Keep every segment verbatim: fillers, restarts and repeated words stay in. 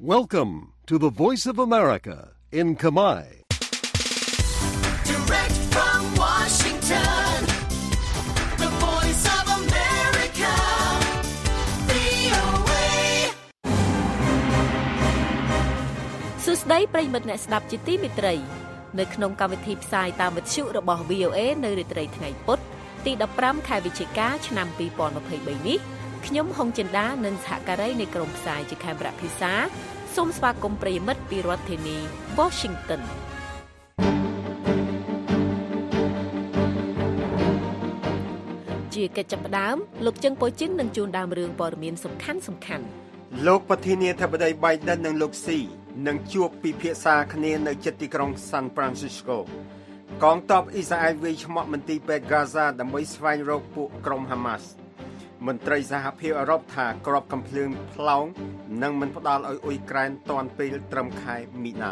Welcome to the Voice of America in Khmer. Direct from Washington, the Voice of America, វី អូ เอសួស្តីប្រិយមិត្តអ្នកស្ដាប់ជាទីមេត្រីនៅក្នុងកម្មវិធីផ្សាយតាមវិទ្យុរបស់ វី អូ เอ នៅរាត្រីថ្ងៃពុធទីដប់ប្រាំខែវិច្ឆិកាឆ្នាំពីរពាន់ម្ភៃបីនេះខ្ញុំហុងចិន្តានិងសហការីនៃក្រុមផ្សាយជាខេមរៈភាសាសូមស្វាគមន៍ប្រិយមិត្តពីរដ្ឋធានី Washington ជាកិច្ចចាប់ផ្ដើមលោកជឹងប៉ូជីននឹងជួនដើមរឿងព័ត៌មានសំខាន់សំខាន់លោកប្រធានាធិបតី Biden និងលោកស៊ីនឹងជួបពិភាក្សាគ្នានៅជិតទីក្រុង San Francisco កងទ័ពអ៊ីស្រាអែលវាយឆ្មក់មន្ទីរពេទ្យ Gaza ដើម្បីស្វែងរកពួកក្រុម Hamas មន្ត្រីសហភាពអឺរ៉ុបថាក្របកំភ្លើងផ្លោងនឹងមិនផ្ដល់ឲ្យអ៊ុយក្រែនទាន់ពេលត្រឹមខែមីនា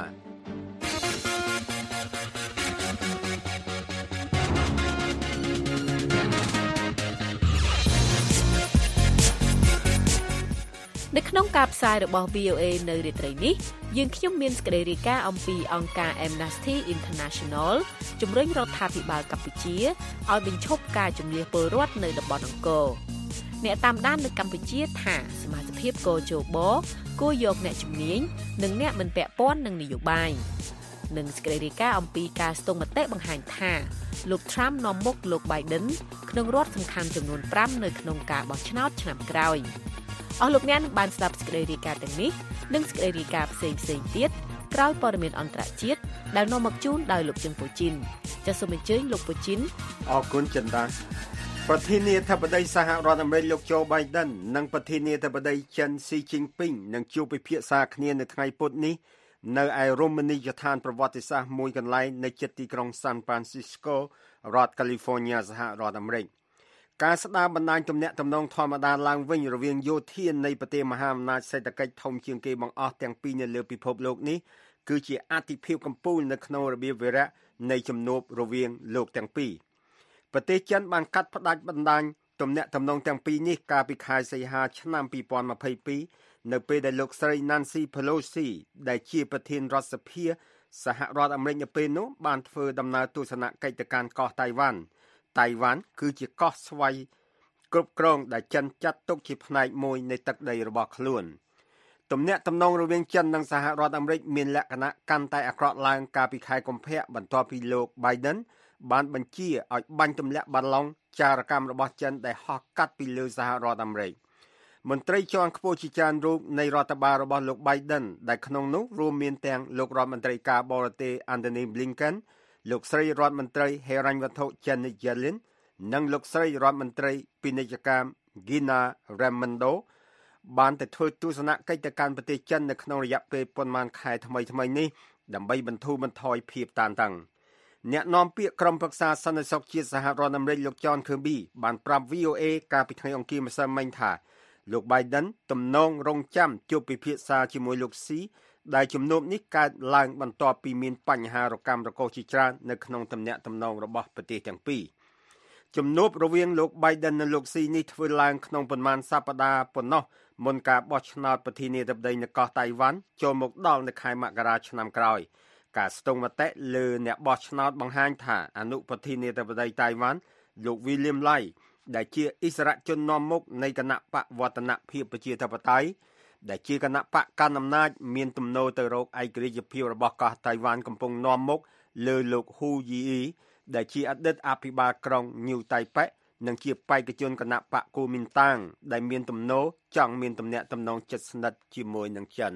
នៅក្នុងការផ្សាយរបស់ វី អូ เอ នៅរាត្រីនេះយើងខ្ញុំមានសេចក្តីរាយការណ៍អំពីអង្គការ Amnesty International ជំរុញរដ្ឋាភិបាលកម្ពុជាឲ្យបញ្ឈប់ការជំនះពលរដ្ឋនៅតំបន់អង្គរអ្នកតាមដាននៅកម្ពុជាថាសមាជិកភាពកោជបគួរយកអ្នកជំនាញនិងអ្នកមិនពាក់ព័ន្ធនឹងនយោបាយនិងសេចក្តីរាយការណ៍អំពីការស្ទង់មតិបង្ហាញថាលោក Trump នាំមុខលោក Biden ក្នុងរដ្ឋសំខាន់ចំនួនប្រាំនៅក្នុងការបោះឆ្នោតឆ្នាំក្រោយអស់លោកអ្នកនឹងបានស្ដាប់សេចក្តីរាយការណ៍ទាំងនេះនិងសេចក្តីរាយការណ៍ផ្សេងៗទៀតក្រោយព័ត៌មានអន្តរជាតិដែលនាំមកជូនដោយលោកជឹងពូជីនចាសសូមអញ្ជើញលោកពូជីនអរគុណចិន្តាប្រធានាធិបតីសហរដ្ឋអាមេរិកលោក Joe Biden និងប្រធានាធិបតីចិន Xi Jinping នឹងជួបពិភាក្សាគ្នានៅថ្ងៃពុធនេះនៅឯរមណីយដ្ឋានប្រវត្តិសាស្ត្រមួយកន្លែងនៅជិតទីក្រុង San Francisco រដ្ឋ California សហរដ្ឋអាមេរិកការស្ដារបណ្ដាញទំនាក់ទំនងធម្មតាឡើងវិញរវាងយោធានៃប្រទេសមហាអំណាចសេដ្ឋកិច្ចធំជាងគេបង្អស់ទាំងពីរនៅលើពិភពលោកនេះគឺជាអាទិភាពកំពូលនៅក្នុងរបៀបវារៈនៃជំនួបរវាងលោកទាំងពីរប្រទេសចិនបានកាត់ផ្ដាច់បណ្ដាញទំនាក់ទំនងទាំងពីរនេះកាលពីខែសីហាឆ្នាំពីរពាន់ម្ភៃពីរនៅពេលដែលលោកស្រី Nancy Pelosi ដែលជាប្រធានរដ្ឋសភាសហរដ្ឋអាមេរិកនៅពេលនោះបានធ្វើដំណើរទស្សនកិច្ចទៅកាន់កោះតៃវ៉ាន់តៃវ៉ាន់គឺជាកោះស្វ័យគ្រប់គ្រងដែលចិនចាត់ទុកជាផ្នែកមួយនៃទឹកដីរបស់ខ្លួនទំនាក់ទំនងរវាងចិននិងសហរដ្ឋអាមេរិកមានលក្ខណៈកាន់តែអាក្រក់ឡើងកាលពីខែកុម្ភៈបន្ទាប់ពីលោក Biden បានបញ្ជាឲ្យបាញ់ទម្លាក់បាល់ឡុងចារកម្មរបស់ចិនដែលហោះកាត់ពីលើសហរដ្ឋអាមេរិកមន្ត្រីជាន់ខ្ពស់ជាច្រើនរូបនៃរដ្ឋបាលរបស់លោក Biden ដែលក្នុងនោះរួមមានទាំងលោករដ្ឋមន្ត្រីការបរទេស Antony Blinken លោកស្រីរដ្ឋមន្ត្រីហិរញ្ញវត្ថុ Janet Yellen និងលោកស្រីរដ្ឋមន្ត្រីពាណិជ្ជកម្ម Gina Raimondo បានទៅធ្វើទស្សនកិច្ចទៅកាន់ប្រទេសចិននៅក្នុងរយៈពេលប៉ុន្មានខែថ្មីៗនេះដើម្បីបន្ធូរបន្ថយភាពតានតឹងអ្នកនាំពាក្យក្រុមប្រឹក្សាសន្តិសុខជាតិសហរដ្ឋអាមេរិកលោក John Kirby បានប្រាប់ វី អូ เอ កាលពីថ្ងៃអង្គារម្សិលមិញថាលោក Biden ទំនងរងចាំជួបពិភាក្សាជាមួយលោក Xi ដែលជំនួបនេះកើតឡើងបន្ទាប់ពីមានបញ្ហារកម្មរកូសជាច្រើននៅក្នុងទំនាក់ទំនងរបស់ប្រទេសទាំងពីរជំនួបរវាងលោក Biden និងលោក Xi នេះធ្វើឡើងក្នុងប៉ុន្មានសប្តាហ៍ប៉ុណ្ណោះមុនការបោះឆ្នោតប្រធានាធិបតីនៅកោះតៃវ៉ាន់ចូលមកដល់នៅខែមករាឆ្នាំក្រោយការស្ទង់មតិលើអ្នកបោះឆ្នោតបង្ហាញថាអនុប្រធានាធិបតីតៃវ៉ាន់លោក William Lai ដែលជាអិសរាជជននាំមុខនៃគណៈបកវឌ្ឍនភាពប្រជាធិបតេយ្យដែលជាគណៈបកកណ្ដាលអំណាចមានទំនោរទៅរកឯករាជ្យភាពរបស់កោះតៃវ៉ាន់កំពុងនាំមុខលើលោក Hu Yi ដែលជាអតីតអភិបាលក្រុង New Taipei និងជាបេក្ខជនគណៈបកគូមីនតាងដែលមានទំនោរចង់មានទំនាក់ទំនងជិតស្និទ្ធជាមួយនឹងចិន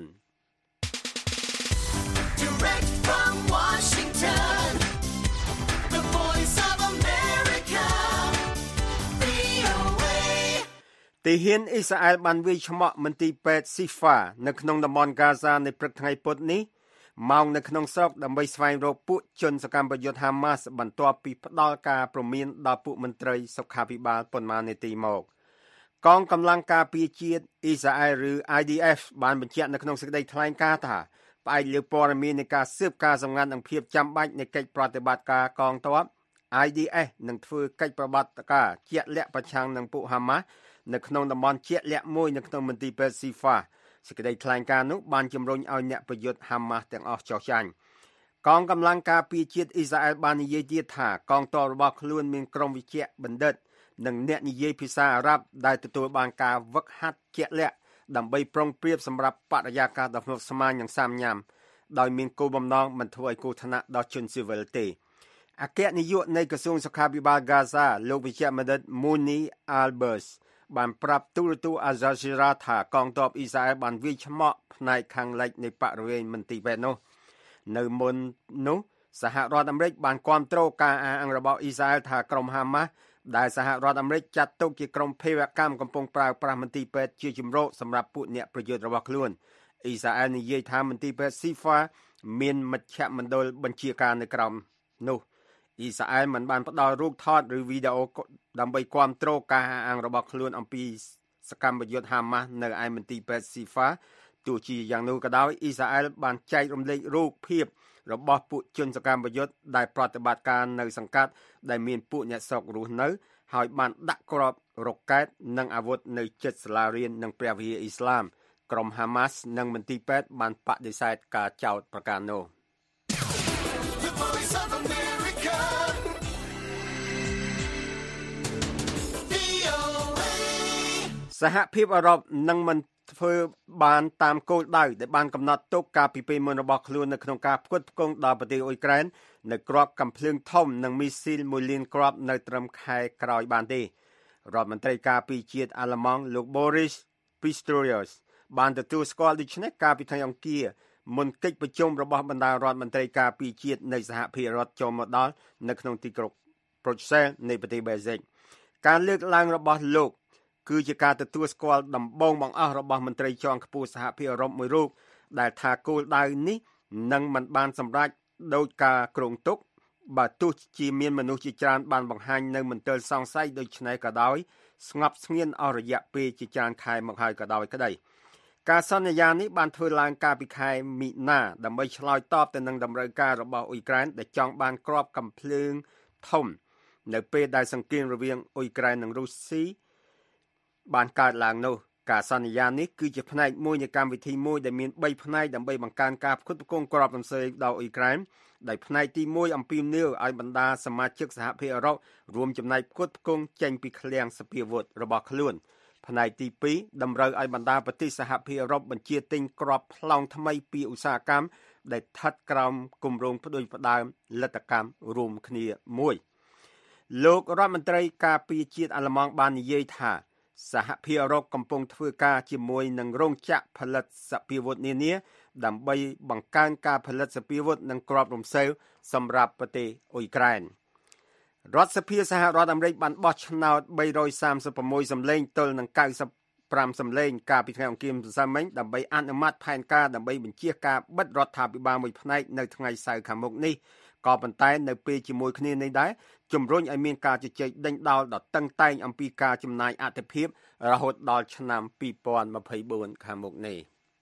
Direct from Washington, the Voice of America, វី អូ เอទាហានអ៊ីស្រាអែលបានវាយឆ្មក់មន្ទីរពេទ្យ Shifa នៅក្នុងតំបន់ Gaza នៅព្រឹកថ្ងៃពុធនេះម៉ោងនៅក្នុងស្រុកដើម្បីស្វែងរកពួកជនសកម្មប្រយុទ្ធ Hamas បន្ទាប់ពីផ្ដាល់ការព្រមានដល់ពួកមន្ត្រីសុខាភិបាលប៉ុន្មាននាទីមកកងកម្លាំងការពារជាតិអ៊ីស្រាអែលឬ I D F បានបញ្ជាក់នៅក្នុងសេចក្តីថ្លែងការណ៍ថាផ្អែកលើព័ត៌មាននៃការស៊ើបការសម្ងាត់និងភាពចាំបាច់នៃកិច្ចប្រតិបត្តិការកងទ័ព I D F នឹងធ្វើកិច្ចប្រតិបត្តិការជាក់លាក់ប្រឆាំងនឹងពួក Hamas នៅក្នុងតំបន់ជាក់លាក់មួយនៅក្នុងមន្ទីរពេទ្យ Shifa សេចក្តីថ្លែងការណ៍នោះបានជំរុញឲ្យអ្នកប្រយុទ្ធហាម៉ាស់ទាំងអស់ចុះចាញ់កងកម្លាំងការពារជាតិអ៊ីស្រាអែលបាននិយាយទៀតថាកងទ័ពរបស់ខ្លួនមានក្រុមវិជ្ជាបណ្ឌិតនិងអ្នកនិយាយភាសាអារ៉ាប់ដែលទទួលបានការវឹកហាត់ជាក់លាក់ដើម្បីប្រុងប្រៀបសម្រាប់បរិយាកាសដ៏ស្មុគស្មាញនិងសាមញ្ញដោយមានគោលបំណងមិនធ្វើឲ្យគ្រោះថ្នាក់ដល់ជនស៊ីវិលទេអគ្គនាយកនៃក្រសួងសុខាភិបាលហ្គាហ្សាលោកវិជ្ជបណ្ឌិត Mouni Albers បានប្រាប់ទូរទស្សន៍ Al Jazeera ថាកងទ័ពអ៊ីស្រាអែលបានវាយឆ្មក់ផ្នែកខាងលិចនៃបរិវេណមន្ទីរពេទ្យនោះនៅមុននោះសហរដ្ឋអាមេរិកបានគាំទ្រការអះអាងរបស់អ៊ីស្រាអែលថាក្រុមហាម៉ាស់ដែលសហរដ្ឋអាមេរិកចាត់ទុកជាក្រុមភេរវកម្មកំពុងប្រើប្រាស់មន្ទីរពេទ្យជាជំរកសម្រាប់ពួកអ្នកប្រយុទ្ធរបស់ខ្លួនអ៊ីស្រាអែលនិយាយថាមន្ទីរពេទ្យ Sifa មានមជ្ឈមណ្ឌលបញ្ជាការនៅក្រោមនោះអ៊ីស្រាអែលមិនបានផ្ដល់រូបថតឬវីដេអូដើម្បីគាំទ្រការអះអាងរបស់ខ្លួនអំពីសកម្មយុទ្ធហាម៉ាស់នៅឯមន្ទីរពេទ្យ Sifa ទោះជាយ៉ាងនោះក៏ដោយអ៊ីស្រាអែលបានចែករំលែករូបភាពរបស់ពួកជនសកម្មយុទ្ធដែលប្រតិបត្តិការនៅសង្កាត់ដែលមានពួកអ្នកស្រុករស់នៅហើយបានដាក់គ្រាប់រ៉ុកែតនិងអាវុធនៅជិតសាលារៀននិងព្រះវិហារអ៊ីស្លាមក្រុមហាម៉ាស់និងមន្ទីរពេទ្យបានបដិសេធការចោទប្រកាន់នោះសហភាពអឺរ៉ុបនឹងមិនធ្វើបានតាមគោលដៅដែលបានកំណត់ទុកការពីពេលមុនរបស់ខ្លួននៅក្នុងការផ្គត់ផ្គង់ដល់ប្រទេសអ៊ុយក្រែននៅគ្រាប់កាំភ្លើងធំនិងមីស៊ីលមួយលានគ្រាប់នៅត្រឹមខែក្រោយបានទេរដ្ឋមន្ត្រីការពារជាតិអាល្លឺម៉ង់លោក Boris Pistorius បានទទួលស្គាល់ដូច្នេះកាលពីថ្ងៃអង្គារមុនកិច្ចប្រជុំរបស់បណ្ដារដ្ឋមន្ត្រីការពារជាតិនៃសហភាពរដ្ឋចូលមកដល់នៅក្នុងទីក្រុង Brussels នៃប្រទេសបែលហ្សិកការលើកឡើងរបស់លោកគឺជាការទទួលស្គាល់ដំបូងបង្អស់របស់មន្ត្រីជាន់ខ្ពស់សហភាពអឺរ៉ុបមួយរូបដែលថាគោលដៅនេះនឹងមិនបានសម្រេចដោយការគ្រោងទុកបើទោះជាមានមនុស្សជាច្រើនបានបង្ហាញនៅមន្ទិលសង្ស័យដូចនេះក៏ដោយស្ងប់ស្ងៀមអស់រយៈពេលជាច្រើនខែមកហើយក៏ដោយក្តីការសន្យានេះបានធ្វើឡើងកាលពីខែមីនាដើម្បីឆ្លើយតបទៅនឹងតម្រូវការរបស់អ៊ុយក្រែនដែលចង់បានគ្រាប់កាំភ្លើងធំនៅពេលដែលសង្គ្រាមរវាងអ៊ុយក្រែននិងរុស្ស៊ីបានកើតឡើងនោះការសន្យានេះគឺជាផ្នែកមួយនៃកម្មវិធីមួយដែលមានបីផ្នែកដើម្បីបង្កើនការផ្គត់ផ្គង់គ្រាប់រំសេងដល់អ៊ុយក្រែនដោយផ្នែកទីមួយអំពីមនាវឲ្យបណ្ដាសមាជិកសហភាពអឺរ៉ុបរួមចំណែកផ្គត់ផ្គង់ចេញពីឃ្លាំងសភាវុធរបស់ខ្លួនផ្នែកទីពីរតម្រូវឲ្យបណ្ដាប្រទេសសហភាពអឺរ៉ុបបញ្ជាទិញគ្រាប់ប្លង់ថ្មីពីឧស្សាហកម្មដែលស្ថិតក្រោមគម្រោងផ្ដួចផ្ដើមលទ្ធកម្មរួមគ្នាមួយលោករដ្ឋមន្ត្រីការពារជាតិអាល្លឺម៉ង់បាននិយាយថាសហភាពអឺរ៉ុបកំពុងធ្វើការជាមួយនឹងរោងចក្រផលិតសភាវុធនានាដើម្បីបង្កើនការផលិតសភាវុធនិងគ្រាប់រំសេវសម្រាប់ប្រទេសអ៊ុយក្រែនរដ្ឋសភាសហរដ្ឋអាមេរិកបានបោះឆ្នោតបីរយសាមសិប៦សម្លេងទល់នឹងកៅសិបប្រាំសម្លេងកាលពីថ្ងៃអង្គារម្សិលមិញដើម្បីអនុម័តផែនការដើម្បីបញ្ជាការបិទរដ្ឋាភិបាលមួយផ្នែកនៅថ្ងៃសៅរ៍ខាងមុខនេះក៏ប៉ុន្តែនៅពេលជាមួយគ្នានេះដែរជំរុញឲ្យមានការជជែកដេញដោលដ៏តឹងតែងអំពីការចំណាយអត្ថិភាពរហូតដល់ឆ្នាំពីរពាន់ម្ភៃបួនខាងមុខនេះ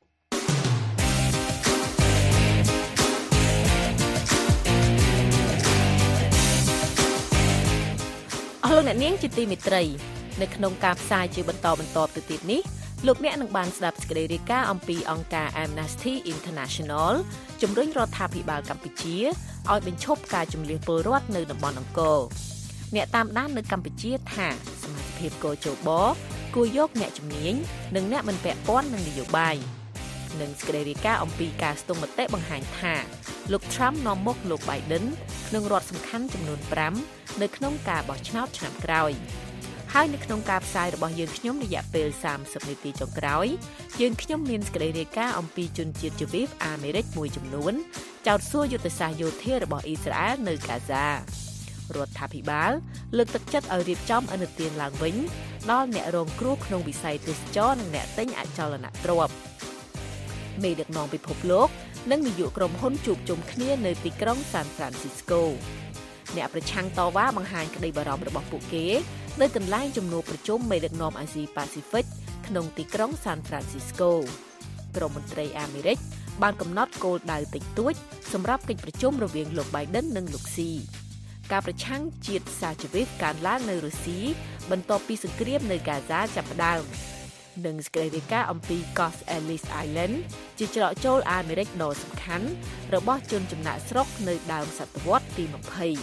អស់លោកអ្នកនាងជាទីមេត្រីនៅក្នុងការផ្សាយជាបន្តបន្តទៅទៀតនេះលោកអ្នកនឹងបានស្ដាប់សេចក្តីរាយការណ៍អំពីអង្គការ Amnesty International ជំរុញរដ្ឋាភិបាលកម្ពុជាឲ្យបញ្ឈប់ការជម្លៀសពលរដ្ឋនៅតំបន់អង្គរអ្នកតាមដាននៅកម្ពុជាថាសមាជិកកោជបគួរយកអ្នកជំនាញនិងអ្នកមិនពាក់ព័ន្ធនឹងនយោបាយនិងសេចក្តីរាយការណ៍អំពីការស្ទង់មតិបង្ហាញថាលោក Trump នាំមុខលោក Biden ក្នុងរដ្ឋសំខាន់ចំនួនប្រាំនៅក្នុងការបោះឆ្នោតឆ្នាំក្រោយហើយនៅក្នុងការផ្សាយរបស់យើងខ្ញុំរយៈពេលសាមសិបនាទីចុងក្រោយយើងខ្ញុំមានសេចក្តីរាយការណ៍អំពីជនជាតិជីវីបអាមេរិកមួយចំនួនចោទសួរយុទ្ធសាស្ត្រយោធារបស់អ៊ីស្រាអែលនៅកាហ្សារដ្ឋាភិបាលលើកទឹកចិត្តឲ្យរៀបចំអនុទានឡើងវិញដល់អ្នករងគ្រោះក្នុងវិស័យទេសចរនិងអ្នកទិញអចលនទ្រព្យមេដឹកនាំពិភពលោកនិងនាយកក្រុមហ៊ុនជួបជុំគ្នានៅទីក្រុង San Francisco អ្នកប្រឆាំងតវ៉ាបង្ហាញក្តីបារម្ភរបស់ពួកគេនៅកន្លែងជំនួបប្រជុំមេដឹកនាំអាស៊ីប៉ាស៊ីហ្វិកក្នុងទីក្រុង San Francisco ក្រមមន្ត្រីអាមេរិកបានកំណត់គោលដៅតិចតួចសម្រាប់កិច្ចប្រជុំរវាងលោក Biden និងលោក Xi ការប្រឆាំងជាតិសាជីវិតកើនឡើងនៅរុស្ស៊ីបន្ទាប់ពីសង្គ្រាមនៅកាហ្សាចាប់ផ្ដើមនិងសេចក្តីរាយការណ៍អំពី Coast Ellis Island ជាច្រកចូលអាមេរិកដ៏សំខាន់របស់ជនចំណាក់ស្រុកនៅដើមសតវត្សទីยี่สิบ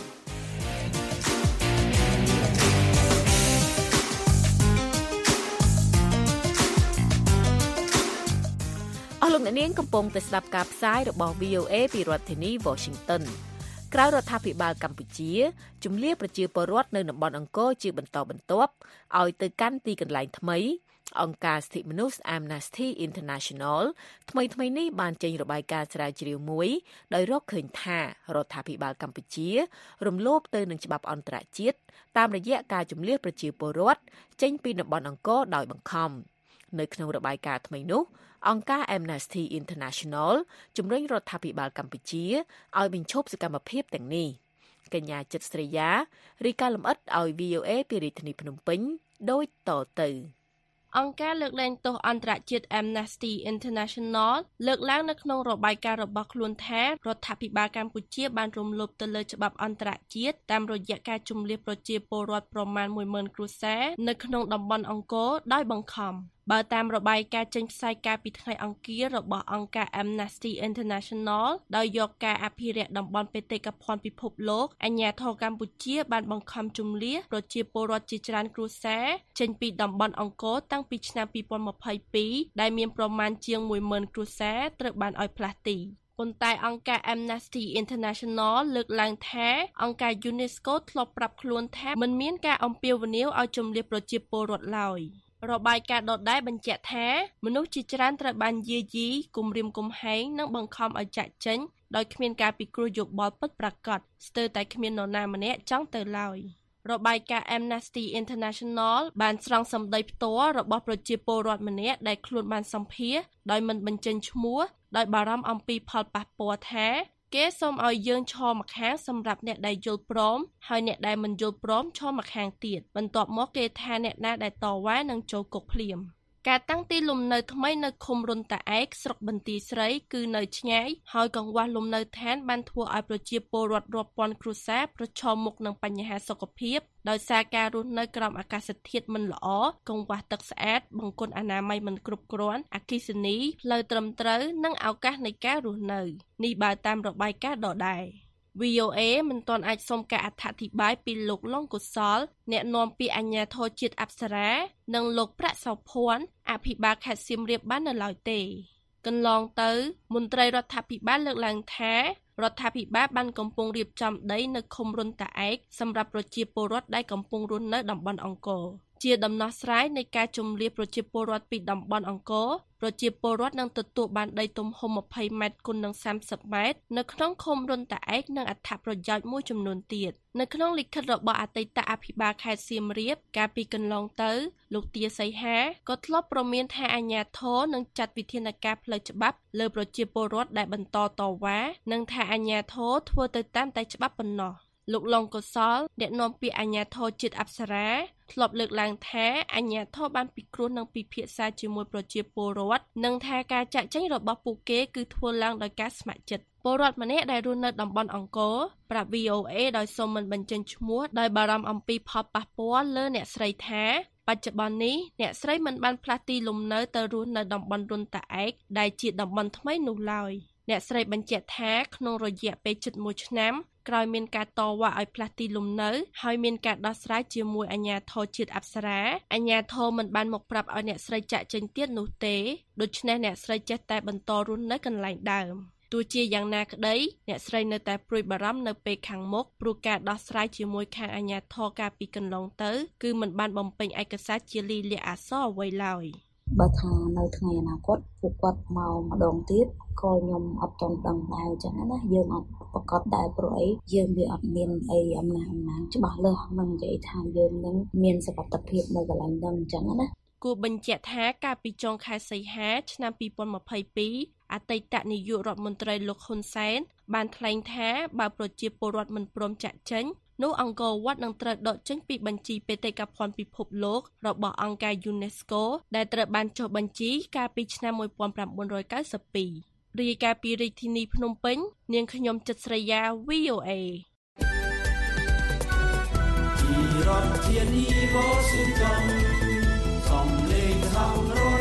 អស់លោកអ្នកនាងកំពុងតែស្ដាប់ការផ្សាយរបស់ វី អូ เอ ពីរដ្ឋធានី Washington ក្រៅរដ្ឋាភិបាលកម្ពុជាជំលាប្រជាពលរដ្ឋនៅតំបន់អង្គរជាបន្តបន្ទាប់ឲ្យទៅកាន់ទីកន្លែងថ្មីអង្គការសិទ្ធិមនុស្ស Amnesty International ថ្មីថ្មីនេះបានចេញរបាយការណ៍ស្រាវជ្រាវមួយដោយរកឃើញថារដ្ឋាភិបាលកម្ពុជារំលោភទៅនឹងច្បាប់អន្តរជាតិតាមរយៈការជំលៀសប្រជាពលរដ្ឋចេញពីតំបន់អង្គរដោយបង្ខំនៅក្នុងរបាយការណ៍ថ្មីនោះអង្គការ Amnesty International ជំរុញរដ្ឋាភិបាលកម្ពុជាឲ្យបញ្ឈប់សកម្មភាពទាំងនេះកញ្ញាចិត្តស្រីយ៉ារីកាលំអិតឲ្យ វី អូ เอ ពីរាជធានីភ្នំពេញដូចតទៅអង្គការលើកលែងទោសអន្តរជាតិ Amnesty International លើកឡើងនៅក្នុងរបាយការណ៍របស់ខ្លួនថារដ្ឋាភិបាលកម្ពុជាបានរំលោភទៅលើច្បាប់អន្តរជាតិតាមរយៈការជម្លៀសប្រជាពលរដ្ឋប្រមាណមួយម៉ឺនគ្រួសារនៅក្នុងតំបន់អង្គរដោយបង្ខំបើតាមរបាយការណ៍ចេញផ្សាយកាលពីថ្ងៃអង្គាររបស់អង្គការ Amnesty International ដោយយកការអភិរក្សតំបន់បេតិកភណ្ឌពិភពលោកអាជ្ញាធរកម្ពុជាបានបង្ខំជម្លៀសប្រជាពលរដ្ឋជាច្រើនគ្រួសារចេញពីតំបន់អង្គរតាំងពីឆ្នាំពីរពាន់ម្ភៃពីរដែលមានប្រមាណជាងមួយម៉ឺនគ្រួសារត្រូវបានឲ្យផ្លាស់ទីប៉ុន្តែអង្គការ Amnesty International លើកឡើងថាអង្គការ UNESCO ធ្លាប់ប្រាប់ខ្លួនថាមិនមានការអំពាវនាវឲ្យជម្លៀសប្រជាពលរដ្ឋឡើយរបាយការណ៍ដដែលបញ្ជាក់ថាមនុស្សជាច្រើនត្រូវបានយាយីគំរាមកំហែងនិងបង្ខំឲ្យចាកចេញដោយគ្មានការពិគ្រោះយោបល់ពិតប្រាកដស្ទើរតែគ្មាននរណាម្នាក់ចង់ទៅឡើយរបាយការណ៍ Amnesty International បានស្រង់សម្ដីផ្ទាល់របស់ប្រជាពលរដ្ឋម្នាក់ដែលខ្លួនបានសម្ភាសន៍ដោយមិនបញ្ចេញឈ្មោះដោយបារម្ភអំពីផលប៉ះពាល់ថាគេសូមឲ្យយើងឈរម្ខាងសម្រាប់អ្នកដែលយល់ព្រមហើយអ្នកដែលមិនយល់ព្រមឈរម្ខាងទៀតបន្ទាប់មកគេថាអ្នកណាដែលតវ៉ានឹងចូលគុកភ្លាមការតាំងទីលំនៅថ្មីនៅឃុំរុនតាឯកស្រុកបន្ទាយស្រីគឺនៅឆ្ងាយហើយកង្វះលំនៅឋានបានធ្វើឲ្យប្រជាពលរដ្ឋរាប់ពាន់គ្រួសារប្រឈមមុខនឹងបញ្ហាសុខភាពដោយសារការរស់នៅក្រោមអាកាសធាតុមិនល្អកង្វះទឹកស្អាតបង្គន់អនាម័យមិនគ្រប់គ្រាន់អគ្គិសនីផ្លូវត្រឹមត្រូវនិងឱកាសនៃការរស់នៅនេះបើតាមរបាយការណ៍ដដែល វី អូ เอ មិនទាន់អាចសុំការអធិប្បាយពីលោកលងកុសលអ្នកនាំពាក្យអាជ្ញាធរជាតិអប្សរានិងលោកប្រាក់សោភ័ណ្ឌអភិបាលខេត្តសៀមរាបបាននៅឡើយទេកន្លងទៅមន្ត្រីរដ្ឋាភិបាលលើកឡើងថារដ្ឋាភិបាលបានកំពុងរៀបចំដីនៅឃុំរុនតាឯកសម្រាប់ប្រជាពលរដ្ឋដែលកំពុងរស់នៅតំបន់អង្គរជាដំណោះស្រាយនៃការជម្លៀសប្រជាពលរដ្ឋពីតំបន់អង្គរប្រជាពលរដ្ឋនឹងទទួលបានដីទំហំยี่สิบម៉ែត្រគុណនឹងសាមសិបម៉ែត្រនៅក្នុងឃុំរុនតាឯកនិងអត្ថប្រយោជន៍មួយចំនួនទៀតនៅក្នុងលិខិតរបស់អតីតអភិបាលខេត្តសៀមរាបកាលពីកន្លងទៅលោកទាសីហាក៏ធ្លាប់ប្រមានថាអាជ្ញាធរនឹងចាត់វិធានការផ្លូវច្បាប់លើប្រជាពលរដ្ឋដែលបន្តតវ៉ានិងថាអាជ្ញាធរធ្វើទៅតាមតែច្បាប់ប៉ុណ្ណោះលោកលងកុសលអ្នកនាំពាក្យអាជ្ញាធរជាតិអប្សរាធ្លាប់លើកឡើងថាអាជ្ញាធរបានពិគ្រោះនឹងពិភាក្សាជាមួយប្រជាពលរដ្ឋនិងថាការចាក់ចែងរបស់ពួកគេគឺធ្វើឡើងដោយការស្ម័គ្រចិត្តពលរដ្ឋម្នាក់ដែលរស់នៅតំបន់អង្គរប្រាប់ វី អូ เอ ដោយសូមមិនបញ្ចេញឈ្មោះដោយបារម្ភអំពីផលប៉ះពាល់លើអ្នកស្រីថាបច្ចុប្បន្ននេះអ្នកស្រីមិនបានផ្លាស់ទីលំនៅទៅរស់នៅតំបន់រុនតាឯកដែលជាតំបន់ថ្មីនោះឡើយអ្នកស្រីបញ្ជាក់ថាក្នុងរយៈពេលជិតមួយឆ្នាំក្រោយមានការតវ៉ាឲ្យផ្លាស់ទីលំនៅហើយមានការដោះស្រាយជាមួយអាជ្ញាធរជាតិអប្សរាអាជ្ញាធរមិនបានមកប្រាប់ឲ្យអ្នកស្រីចាក់ចេញទៀតនោះទេដូច្នេះអ្នកស្រីចេះតែបន្តរស់នៅកន្លែងដើមទោះជាយ៉ាងណាក្តីអ្នកស្រីនៅតែព្រួយបារម្ភនៅពេលខាងមុខព្រោះការដោះស្រាយជាមួយខាងអាជ្ញាធរកាលពីកន្លងទៅគឺមិនបានបំពេញឯកសារជាលិលាអក្សរអ្វីឡើយបើថានៅថ្ងៃអនាគតពួកគាត់មកម្ដងទៀតក៏ខ្ញុំអត់ទាន់ដឹងដែរអញ្ចឹងណាយើងអត់ប្រកាសដែរព្រោះអីយើងវាអត់មានអីអំណាចអំណាចច្បាស់លាស់មិននិយាយថាយើងនឹងមានសុខភាពនៅកន្លែងហ្នឹងអញ្ចឹងណាគួរបញ្ជាក់ថាកាលពីចុងខែសីហាឆ្នាំពីរពាន់ម្ភៃពីរអតីតនាយករដ្ឋមន្ត្រីលោកហ៊ុនសែនបានថ្លែងថាបើប្រជាពលរដ្ឋមិនព្រមចាក់ចេញនោះអង្គរវត្តនឹងត្រូវដកចេញពីបញ្ជីបេតិកភណ្ឌពិភពលោករបស់អង្គការ UNESCO ដែលត្រូវបានចុះបញ្ជីកាលពីឆ្នាំmột nghìn chín trăm chín mươi haiរាយការណ៍ពីរាជធានីភ្នំពេញនាងខ្ញុំចិត្តស្រីយ៉ា វី អូ เอที่រដ្ឋធានី Washington សំឡេងហៅ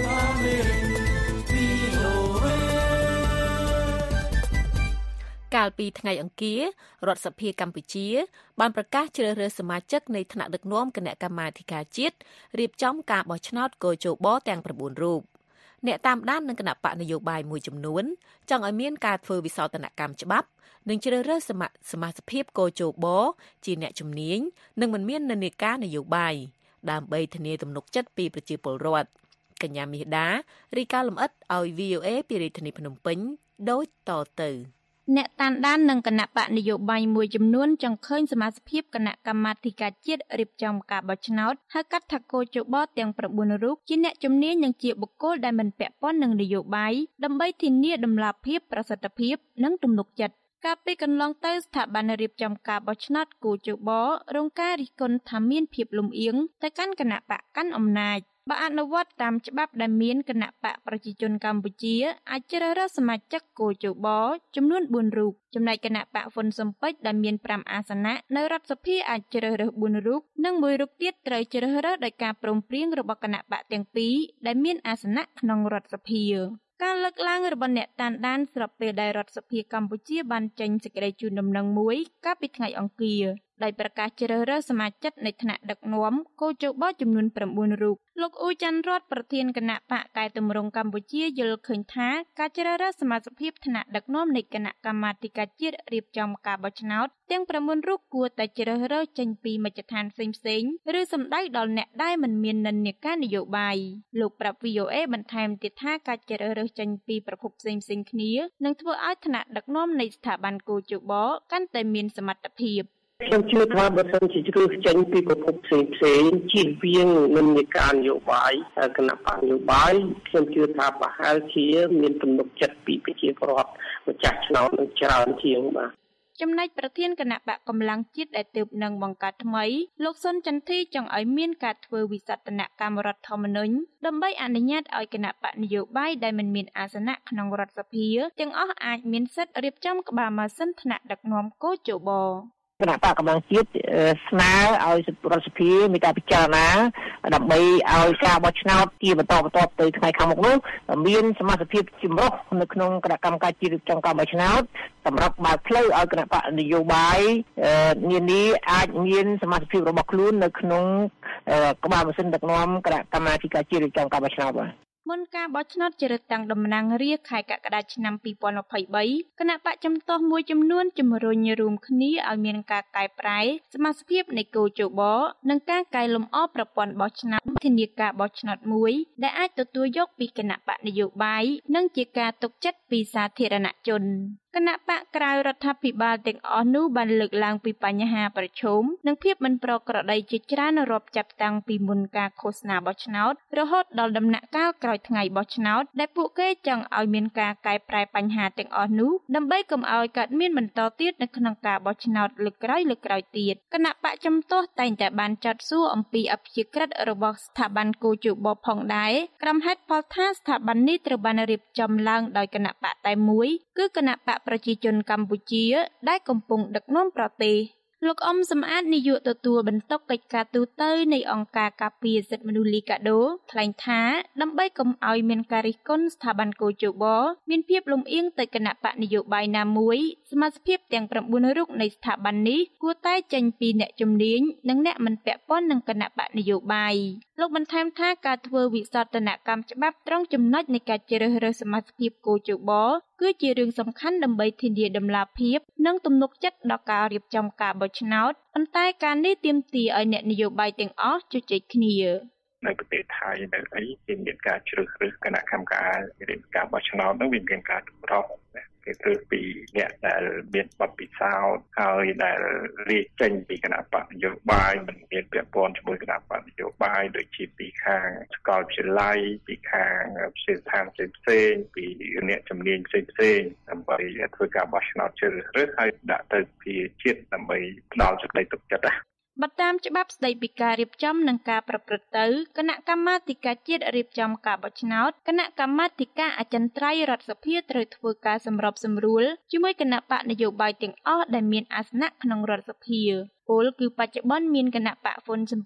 កាលពីថ្ងៃអង្គាររដ្ឋសភាកម្ពុជាបានប្រកាសជ្រើសរើសសមាជិកនៃថ្នាក់ដឹកនាំគណៈកម្មាធិការជាតិរៀបចំការបោះឆ្នោតកោជបទាំង៩រូបអ្នកតាមដាននឹងគណៈបកនយោបាយមួយចំនួនចង់ឲ្យមានការធ្វើវិសោធនកម្មច្បាប់និងជ្រើសរើសសមាសមាជិកភាពកោជបជាអ្នកជំនាញនិងមិនមាននិន្នាការនយោបាយដើម្បីធានាទំនុកចិត្តពីប្រជាពលរដ្ឋកញ្ញាមាសដារីកាលំអិតឲ្យ វី អូ เอ ពីរាជធានីភ្នំពេញដូចតទៅអ្នកតាមដាននឹងគណៈបកនយោបាយមួយចំនួនចង់ឃើញសមាជិកភាពគណៈកម្មាធិការជាតិរៀបចំការបោះឆ្នោតហៅកាត់ថាកោជបទាំង៩រូបជាអ្នកជំនាញនិងជាបុគ្គលដែលមិនពាក់ព័ន្ធនឹងនយោបាយដើម្បីធានាដំណាភាពប្រសិទ្ធភាពនិងទំនុកចិត្តកាលពីកន្លងទៅស្ថាប័នរៀបចំការបោះឆ្នោតកោជបរងការរិះគន់ថាមានភាពលំអៀងទៅកាន់គណៈបកកាន់អំណាចបើអនុវត្តតាមច្បាប់ដែលមានគណៈបកប្រជាជនកម្ពុជាអាចជ្រើសរើសសមាជិកកោជបចំនួនបួនរូបចំណែកគណៈបកហ៊ុនស៊ុនពេជ្រដែលមានប្រាំអាសនៈនៅរដ្ឋសភាអាចជ្រើសរើសបួនរូបនិងមួយរូបទៀតត្រូវជ្រើសរើសដោយការព្រមព្រៀងរបស់គណៈបកទាំងពីរដែលមានអាសនៈក្នុងរដ្ឋសភាការលើកឡើងរបស់អ្នកតាមដានស្របពេលដែលរដ្ឋសភាកម្ពុជាបានចេញសេចក្តីជូនដំណឹងមួយកាលពីថ្ងៃអង្គារដោយប្រកាសជ្រើសរើសសមាជិកនៃថ្នាក់ដឹកនាំកោជបចំនួន៩រូបលោកអ៊ូច័ន្ទរតប្រធានគណៈបកកែតម្រង់កម្ពុជាយល់ឃើញថាការជ្រើសរើសសមាជិកភាពថ្នាក់ដឹកនាំនៃគណៈកម្មាធិការជាតិរៀបចំការបោះឆ្នោតទាំង៩រូបគួរតែជ្រើសរើសចេញពីមជ្ឈដ្ឋានផ្សេងៗឬសម្ដៅដល់អ្នកដែលមិនមាននិន្នាការនយោបាយលោកប្រាប់ វី អូ เอ បន្ថែមទៀតថាការជ្រើសរើសចេញពីប្រភពផ្សេងៗគ្នានឹងធ្វើឲ្យថ្នាក់ដឹកនាំនៃស្ថាប័នកោជបកាន់តែមានសមត្ថភាពខ្ញុំជឿថាបើសិនជាជ្រើសចេញពីប្រភពផ្សេងផ្សេងជៀសវាងនិន្នាការនយោបាយគណៈបកនយោបាយខ្ញុំជឿថាប្រហែលជាមានទំនុកចិត្តពីប្រជាពលរដ្ឋម្ចាស់ឆ្នោតនឹងច្រើនជាងបាទចំណែកប្រធានគណៈបកកម្លាំងជាតិដែលទើបនឹងបង្កើតថ្មីលោកសុនចន្ទធីចង់ឲ្យមានការធ្វើវិសោធនកម្មរដ្ឋធម្មនុញ្ញដើម្បីអនុញ្ញាតឲ្យគណៈបកនយោបាយដែលមិនមានអាសនៈក្នុងរដ្ឋសភាទាំងអស់អាចមានសិទ្ធិរៀបចំក្បាលម៉ាស៊ីនថ្នាក់ដឹកនាំកោជបគណៈបកកម្លាំងជាតិស្នើឲ្យរដ្ឋសភាមានការពិចារណាដើម្បីឲ្យការបោះឆ្នោតជាបន្តបន្ទាប់ទៅថ្ងៃខាងមុខនោះមានសមាជិកភាពចម្រុះនៅក្នុងគណៈកម្មការជាតិរៀបចំការបោះឆ្នោតសម្រាប់បើកផ្លូវឲ្យគណៈបកនយោបាយនានាអាចមានសមាជិកភាពរបស់ខ្លួននៅក្នុងក្បាលម៉ាស៊ីនដឹកនាំគណៈកម្មាធិការជាតិរៀបចំការបោះឆ្នោតបាទមុនការបោះឆ្នោតជ្រើសតាំងតំណាងរាស្ត្រខែកក្កដាឆ្នាំពីរពាន់ម្ភៃបីគណៈបកចំទាស់មួយចំនួនជំរុញរួមគ្នាឲ្យមានការកែប្រែសមាជិកភាពនៃកោជបនិងការកែលម្អប្រព័ន្ធបោះឆ្នោតធានាការបោះឆ្នោតមួយដែលអាចទទួលយកពីគណៈបកនយោបាយនិងជាការទុកចិត្តពីសាធារណជនគណៈបកក្រៅរដ្ឋាភិបាលទាំងអស់នោះបានលើកឡើងពីបញ្ហាប្រឈមនិងភាពមិនប្រក្រតីជាច្រើនរាប់ចាប់តាំងពីមុនការឃោសនាបោះឆ្នោតរហូតដល់ដំណាក់កាលក្រោយថ្ងៃបោះឆ្នោតដែលពួកគេចង់ឲ្យមានការកែប្រែបញ្ហាទាំងអស់នោះដើម្បីកុំឲ្យកើតមានបន្តទៀតនៅក្នុងការបោះឆ្នោតលើកក្រោយលើកក្រោយទៀតគណៈបកចំទាស់តែងតែបានចាត់សួរអំពីអព្យាក្រឹតរបស់ស្ថាប័នកោជបផងដែរក្រុមហេតុផលថាស្ថាប័ននេះត្រូវបានរៀបចំឡើងដោយគណៈបកតែមួយគឺគណៈបកប្រជាជនកម្ពុជាដែលកំពុងដឹកនាំប្រទេសលោកអ៊ំសំអាតនាយកទទួលបន្ទុកកិច្ចការទូតនៃអង្គការការពារសិទ្ធិមនុស្សលីកាដូថ្លែងថាដើម្បីកុំឲ្យមានការរិះគន់ស្ថាប័នកោជបមានភាពលំអៀងទៅគណៈបកនយោបាយណាមួយសមាជិកភាពទាំង៩រូបនៃស្ថាប័ននេះគួរតែចេញពីអ្នកជំនាញនិងអ្នកមិនពាក់ព័ន្ធនឹងគណៈបកនយោបាយលោកបន្ថែមថាការធ្វើវិសោធនកម្មច្បាប់ត្រង់ចំណុចនៃការជ្រើសរើសសមាជិកភាពកោជបគឺជារឿងសំខាន់ដើម្បីធានាដំណាភាពនិងទំនុកចិត្តដល់ការរៀបចំការបោះឆ្នោតប៉ុន្តែការនេះទាមទារឲ្យអ្នកនយោបាយទាំងអស់ជជែកគ្នានៅប្រទេសថៃនៅអីគេមានការជ្រើសរើសគណៈកម្មការរៀបការបោះឆ្នោតនឹងវាមានការចម្រុះគេធ្វើពីអ្នកដែលមានបទពិសោធន៍ហើយដែលរៀបចេញពីគណៈបកនយោបាយមិនមានពាក់ព័ន្ធជាមួយគណៈបកនយោបាយដូចជាពីខាងសាកលវិទ្យាល័យពីខាងវិទ្យាស្ថានផ្សេងៗពីអ្នកជំនាញផ្សេងៗដើម្បីធ្វើការបោះឆ្នោតជ្រើសរើសហើយដាក់ទៅជាជាតិដើម្បីផ្ដល់សេចក្តីទុកចិត្តណាបើតាមច្បាប់ស្តីពីការរៀបចំនិងការប្រព្រឹត្តទៅគណៈកម្មាធិការជាតិរៀបចំការបោះឆ្នោតគណៈកម្មាធិការអចិន្ត្រៃយ៍រដ្ឋសភាត្រូវធ្វើការសម្របសម្រួលជាមួយគណៈបកនយោបាយទាំងអស់ដែលមានអាសនៈក្នុងរដ្ឋសភាពលគឺបច្ចុប្បន្នមានគណៈបកហ៊ុនស៊ុនពេជ្រ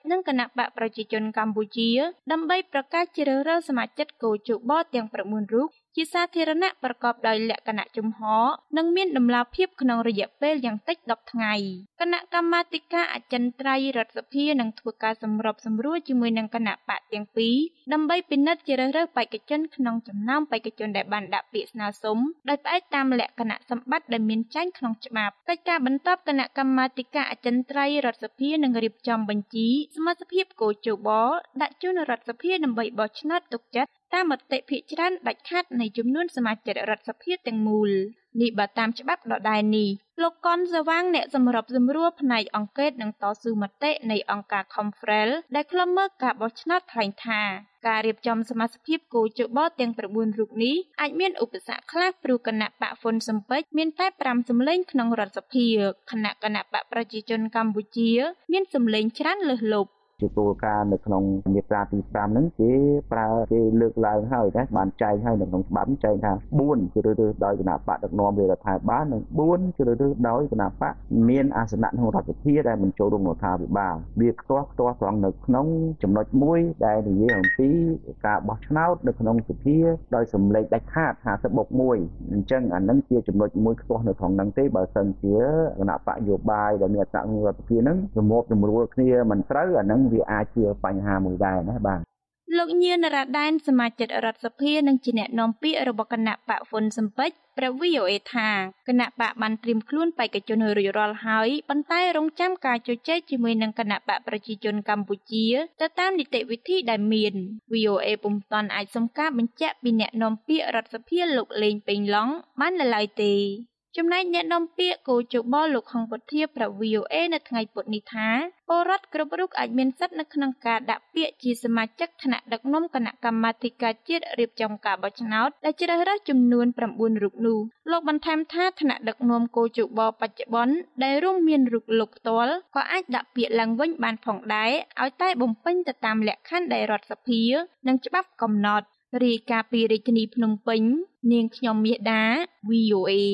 និងគណៈបកប្រជាជនកម្ពុជាដើម្បីប្រកាសជ្រើសរើសសមាជិកគូជបទាំងប្រាំបួនរូបជាសាធារណៈប្រកបដោយលក្ខណៈជំហរនិងមានដំណាភាពក្នុងរយៈពេលយ៉ាងតិចដប់ថ្ងៃគណៈកម្មាធិការអចិន្ត្រៃយ៍រដ្ឋសភានឹងធ្វើការសម្របសម្រួលជាមួយនឹងគណៈបកទាំងពីរដើម្បីពិនិត្យជ្រើសរើសបេក្ខជនក្នុងចំណោមបេក្ខជនដែលបានដាក់ពាក្យស្នើសុំដោយផ្អែកតាមលក្ខណៈសម្បត្តិដែលមានចែងក្នុងច្បាប់កិច្ចការបន្ទាប់គណៈកម្មាធិការអចិន្ត្រៃយ៍រដ្ឋសភានឹងរៀបចំបញ្ជីសមាជិកគូជបដាក់ជូនរដ្ឋសភាដើម្បីបោះឆ្នោតទុកចិត្តតាមមតិភាគច្រើនដាច់ខាតនៃចំនួនសមាជិករដ្ឋសភាទាំងមូលនេះបើតាមច្បាប់ដដែលនេះលោកកុនសវាងអ្នកសម្របសម្រួលផ្នែកអង្កេតនិងតស៊ូមតិនៃអង្គការ Confrel ដែលខ្លំមើលការបោះឆ្នោតថ្លែងថាការរៀបចំសមាជិកគូជបទាំងប្រាំបួនរូបនេះអាចមានឧបសគ្គខ្លះព្រោះគណៈបកហ្វុនសំពេចមានតែប្រាំសម្លេងក្នុងរដ្ឋសភាខណៈគណៈបកប្រជាជនកម្ពុជាមានសម្លេងច្រើនលើសលប់ជាគោលការណ៍នៅក្នុងមាត្រាទីប្រាំហ្នឹងគេប្រើគេលើកឡើងហើយណាបានចែងហើយនៅក្នុងច្បាប់ចែងថាបួនជ្រើសរើសដោយគណៈបកដឹកនាំរាជរដ្ឋាភិបាលនិងបួនជ្រើសរើសដោយគណៈបកមានអាសនៈក្នុងរដ្ឋសភាដែលមិនចូលរួមរដ្ឋាភិបាលវាផ្ទាស់ផ្ទាស់ត្រង់នៅក្នុងចំណុចមួយដែលនិយាយអំពីការបោះឆ្នោតនៅក្នុងសភាដោយសម្លេងដាច់ខាតហាសិបបូកមួយអញ្ចឹងអានឹងជាចំណុចមួយផ្ទាស់នៅក្នុងហ្នឹងទេបើសិនជាគណៈបកនយោបាយដែលមានអាសនៈក្នុងរដ្ឋសភាហ្នឹងប្រមូលសម្រួលគ្នាមិនត្រូវអានឹងវាអាចជាបញ្ហាមួយដែរណាបាទលោកញៀនរ៉ាដែនសមាជិករដ្ឋសភានិងជាអ្នកនាំពាក្យរបស់គណៈបកហ្វុនសំពេចប្រាប់ វី អូ អេ ថាគណៈបកបានត្រៀមខ្លួនបេក្ខជនរួចរាល់ហើយប៉ុន្តែរងចាំការជជែកជាមួយនឹងគណៈបកប្រជាជនកម្ពុជាទៅតាមនីតិវិធីដែលមាន វី អូ អេ ពុំទាន់អាចសុំការបញ្ជាក់ពីអ្នកនាំពាក្យរដ្ឋសភាលោកលេងពេញឡង់បាននៅឡើយទេចំណែកអ្នកនាំពាក្យគូជបលោកខុងពុធាប្រាប់ វី អូ អេ នៅថ្ងៃពុធនេះថាពលរដ្ឋគ្រប់រូបអាចមានសិទ្ធិនៅក្នុងការដាក់ពាក្យជាសមាជិកថ្នាក់ដឹកនាំគណៈកម្មាធិការជាតិរៀបចំការបោះឆ្នោតដែលជ្រើសរើសចំនួនប្រាំបួនរូបនោះលោកបន្ថែមថាថ្នាក់ដឹកនាំគូជបបច្ចុប្បន្នដែលរួមមានរូបលោកផ្ទាល់ក៏អាចដាក់ពាក្យឡើងវិញបានផងដែរឲ្យតែបំពេញទៅតាមលក្ខខណ្ឌដែលរដ្ឋសភានិងច្បាប់កំណត់រាយការណ៍ពីរាជធានីភ្នំពេញនាងខ្ញុំមាសដា វី អូ អេ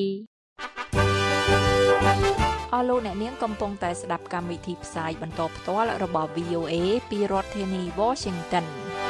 អស់លោកអ្នកនាងកំពុងតែស្ដាប់កម្មវិធីផ្សាយបន្តផ្ទាល់របស់ វី អូ អេ ពីរដ្ឋធានី Washington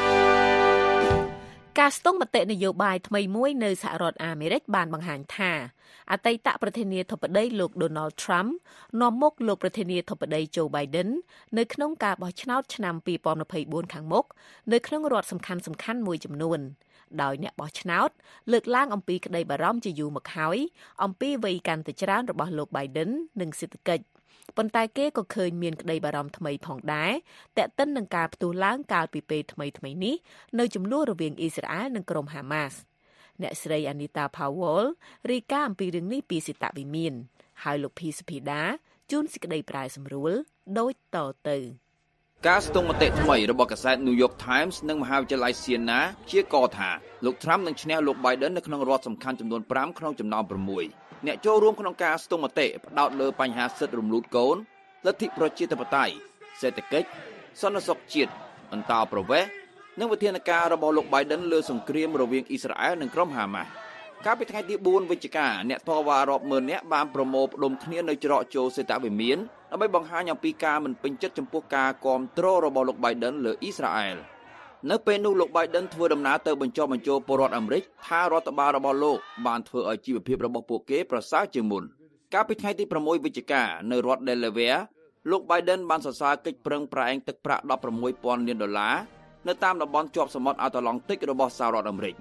ការស្ទង់មតិនយោបាយថ្មីមួយនៅសហរដ្ឋអាមេរិកបានបង្ហាញថាអតីតប្រធានាធិបតីលោក Donald Trump នាំមុខលោកប្រធានាធិបតី Joe Biden នៅក្នុងការបោះឆ្នោតឆ្នាំពីរពាន់ยี่สิบสี่ខាងមុខនៅក្នុងរដ្ឋសំខាន់ៗមួយចំនួនដោយអ្នកបោះឆ្នោតលើកឡើងអំពីក្តីបារម្ភជាយូរមកហើយអំពីវ័យកាន់តែច្រើនរបស់លោក Biden និងសេដ្ឋកិច្ចប៉ុន្តែគេក៏ឃើញមានក្តីបារម្ភថ្មីផងដែរតែកតិននឹងការផ្ទុះឡើងកាលពីពេលថ្មីៗនេះនៅចំនួនរវាងអ៊ីស្រាអែលនិងក្រុមហាម៉ាស់អ្នកស្រី Anita Powell រាយការណ៍អំពីរឿងនេះពីសេតវិមានហើយលោកភីសុភីដាជួនសេចក្តីប្រែសម្រួលដូចតទៅការស្ទង់មតិថ្មីរបស់កាសែត New York Times និងមហាវិទ្យាល័យ Siena ជាកថាលោក Trump នឹងឈ្នះលោក Biden នៅក្នុងរដ្ឋសំខាន់ចំនួនប្រាំក្នុងចំណោមប្រាំមួយអ្នកចូលរួមក្នុងការស្ទង់មតិផ្ដោតលើបញ្ហាសិទ្ធិរំលូតកូនលទ្ធិប្រជាធិបតេយ្យសេដ្ឋកិច្ចសន្តិសុខជាតិអន្តោប្រវេសន៍និងវិធានការរបស់លោក Biden លើសង្គ្រាមរវាងអ៊ីស្រាអែលនិងក្រុមហាម៉ាស់កាលពីថ្ងៃទីបួនវិច្ឆិកាអ្នកតវ៉ារាប់ម៉ឺននាក់បានប្រមូលផ្ដុំគ្នានៅច្រកចូលសេតវិមានដើម្បីបង្ហាញអំពីការមិនពេញចិត្តចំពោះការគាំទ្ររបស់លោក Biden លើអ៊ីស្រាអែលនៅពេលនោះលោក Biden ធ្វើដំណើរទៅបញ្ចុះបញ្ចូលពលរដ្ឋអាមេរិកថារដ្ឋបាលរបស់លោកបានធ្វើឲ្យជីវភាពរបស់ពួកគេប្រសើរជាងមុនកាលពីថ្ងៃទីប្រាំមួយវិច្ឆិកានៅរដ្ឋ Delaware លោក Biden បានសរសើរកិច្ចប្រឹងប្រែងទឹកប្រាក់ដប់ប្រាំមួយពាន់លានដុល្លារនៅតាមតំបន់ជាប់សមុទ្រអាត្លង់តិករបស់សហរដ្ឋអាមេរិក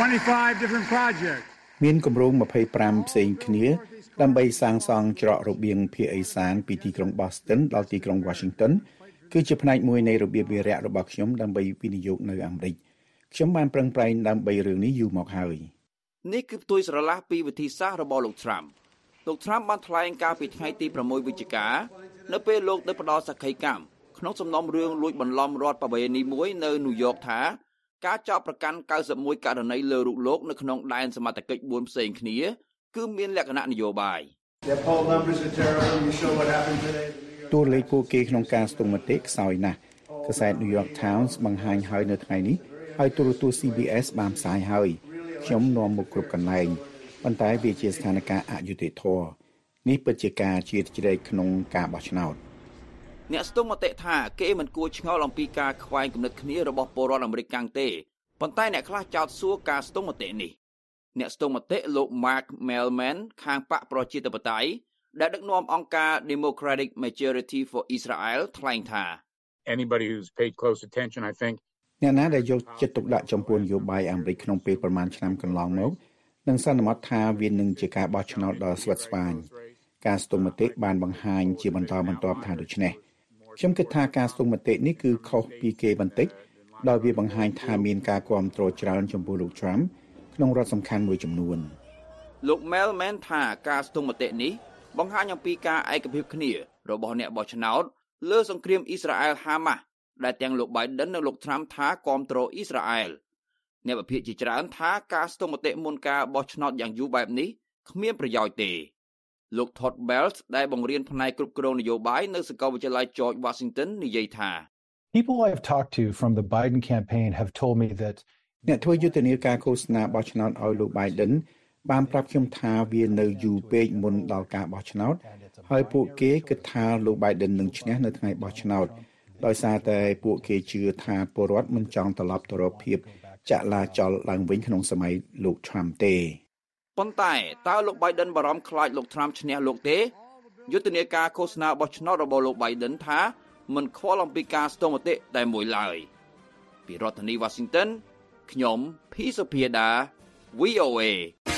មានគម្រោងยี่สิบห้าផ្សេងគ្នាដើម្បីសាងសង់ច្រករបៀងភាគឦសានពីទីក្រុង Boston ដល់ទីក្រុង Washington គឺជាផ្នែកមួយនៃរបៀបវារៈរបស់ខ្ញុំដើម្បីវិនិយោគនៅអាមេរិកខ្ញុំបានប្រឹងប្រែងដើម្បីរឿងនេះយូរមកហើយនេះគឺផ្ទុយស្រឡះពីវិធីសាស្ត្ររបស់លោក Trump លោក Trump បានថ្លែងកាលពីថ្ងៃទីប្រាំមួយវិច្ឆិកានៅពេលលោកទៅផ្ដល់សក្ខីកម្មក្នុងសំណុំរឿងលួចបន្លំរដ្ឋប្រវេណីមួយនៅ New York ថាការចោទប្រកាន់เก้าสิบเอ็ดករណីលើរូបលោកនៅក្នុងដែនសមត្ថកិច្ចបួនផ្សេងគ្នាគឺមានលក្ខណៈនយោបាយតួលេខពួកគេក្នុងការស្ទង់មតិខ្សោយណាស់កាសែត New York Times បង្ហាញហើយនៅថ្ងៃនេះហើយទូរទស្សន៍ C B S បានផ្សាយហើយខ្ញុំនាំមកគ្រប់កន្លែងប៉ុន្តែវាជាស្ថានភាពអយុត្តិធម៌នេះពិតជាការជ្រៀតជ្រែកក្នុងការបោះឆ្នោតអ្នកស្ទង់មតិថាគេមិនគួរឆ្ងល់អំពីការខ្វែងគំនិតគ្នារបស់ពលរដ្ឋអាមេរិកកាំងទេប៉ុន្តែអ្នកខ្លះចោទសួរការស្ទង់មតិនេះអ្នកស្ទង់មតិលោក Mark Mellman ខាងបកប្រជាធិបតេយ្យដែលដឹកនាំអង្គការ Democratic Majority for Israel ថ្លែងថា Anybody who's paid close attention I think អ្នកណាដែលយកចិត្តទុកដាក់ចំពោះនយោបាយអាមេរិកក្នុងពេលប្រមាណឆ្នាំកន្លងមកនឹងសន្មតថាវានឹងជាការបោះឆ្នោតដ៏ស្វិតស្វាញការស្ទង់មតិបានបង្ហាញជាបន្តបន្ទាប់ថាដូច្នេះខ្ញុំគិតថាការស្ទង់មតិនេះគឺខុសពីគេបន្តិចដោយវាបង្ហាញថាមានការគាំទ្រច្រើនចំពោះលោក Trump ក្នុងរដ្ឋសំខាន់មួយចំនួនលោក Mellman ថាការស្ទង់មតិនេះបង្ហាញអំពីការឯកភាពគ្នារបស់អ្នកបោះឆ្នោតលើសង្គ្រាមអ៊ីស្រាអែលហាម៉ាស់ដែលទាំងលោក Biden និងលោក Trump ថាគាំទ្រអ៊ីស្រាអែលអ្នកវិភាគជាច្រើនថាការស្ទង់មតិមុនការបោះឆ្នោតយ៉ាងយូរបែបនេះគ្មានប្រយោជន៍ទេលោក Todd Belt ដែលបង្រៀនផ្នែកគ្រប់គ្រងនយោបាយនៅសាកលវិទ្យាល័យ George Washington និយាយថា People I've talked to from the Biden campaign have told me that អ្នកធ្វើយុទ្ធនាការបោះឆ្នោតបោះឆ្នោតឲ្យលោក Biden បានប្រាប់ខ្ញុំថាវានៅយូរពេកមុនដល់ការបោះឆ្នោតហើយពួកគេគិតថាលោក Biden នឹងឈ្នះនៅថ្ងៃបោះឆ្នោតដោយសារតែពួកគេជឿថាពលរដ្ឋមិនចង់ត្រឡប់ទៅរកភាពចលាចលឡើងវិញក្នុងសម័យលោក Trump ទេប៉ុន្តែតើលោក Biden បារម្ភខ្លាចលោក Trump ឈ្នះលោកទេយុទ្ធនាការឃោសនាបោះឆ្នោតរបស់លោក Biden ថាមិនខ្វល់អំពីការស្ទង់មតិតែមួយឡើយពីរដ្ឋធានី Washington ខ្ញុំភីសុភាដា វី អូ เอ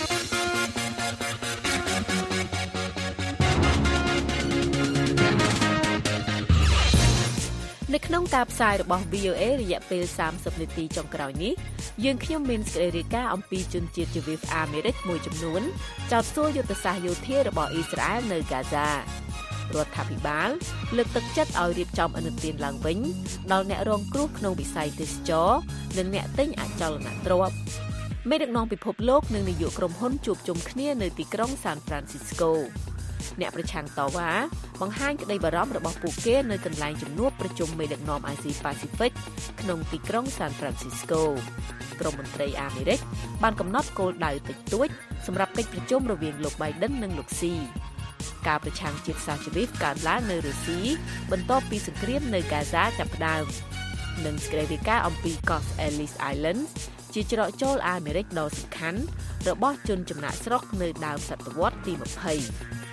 នៅក្នុងការផ្សាយរបស់ វី អូ เอ រយៈពេលសាមសិបនាទីចុងក្រោយនេះយើងខ្ញុំមានសេចក្តីរាយការណ៍អំពីជនជាតិជីវីអាមេរិកមួយចំនួនចោទសួរយុទ្ធសាស្ត្រយោធារបស់អ៊ីស្រាអែលនៅហ្គាហ្សារដ្ឋាភិបាលលើកទឹកចិត្តឲ្យរៀបចំអនុទានឡើងវិញដល់អ្នករងគ្រោះក្នុងវិស័យទេសចរនិងអ្នកទិញអចលនទ្រព្យមេដឹកនាំពិភពលោកនិងនាយកក្រុមហ៊ុនជួបជុំគ្នានៅទីក្រុង San Francisco អ្នកប្រឆាំងតវ៉ាបង្ហាញក្តីបារម្ភរបស់ពួកគេនៅកន្លែងជំនួបប្រជុំមេដឹកនាំអាស៊ីប៉ាស៊ីហ្វិកក្នុងទីក្រុង San Francisco ក្រមមន្ត្រីអាមេរិកបានកំណត់គោលដៅតិចតួចសម្រាប់កិច្ចប្រជុំរវាងលោក Biden និងលោក Xi ការប្រឆាំងជាតិសាសន៍ជីវីកើតឡើងនៅរុស្ស៊ីបន្ទាប់ពីសង្គ្រាមនៅហ្គាហ្សាចាប់ផ្ដើមនិងសេចក្តីរាយការណ៍អំពីកោះ Ellis Islands ជាច្រកចូលអាមេរិកដ៏សំខាន់របស់ជនចំណាកស្រុកនៅដើមសតវត្សទីยี่สิบ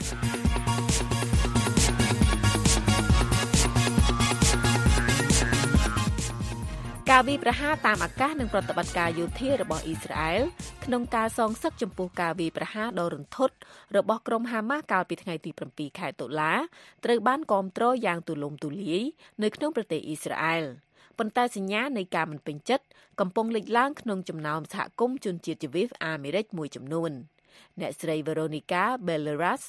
ការវាយប្រហារតាមអាកាសនិងប្រតិបត្តិការយោធារបស់អ៊ីស្រាអែលក្នុងការសងសឹកចំពោះការវាយប្រហារដ៏រន្ធត់របស់ក្រុមហាម៉ាស់កាលពីថ្ងៃទីbảyខែតុលាត្រូវបានគាំទ្រយ៉ាងទូលំទូលាយនៅក្នុងប្រទេសអ៊ីស្រាអែលប៉ុន្តែសញ្ញានៃការមិនពេញចិត្តកំពុងលេចឡើងក្នុងចំណោមសហគមន៍ជនជាតិជីវីអាមេរិកមួយចំនួនអ្នកស្រី Veronica Balderas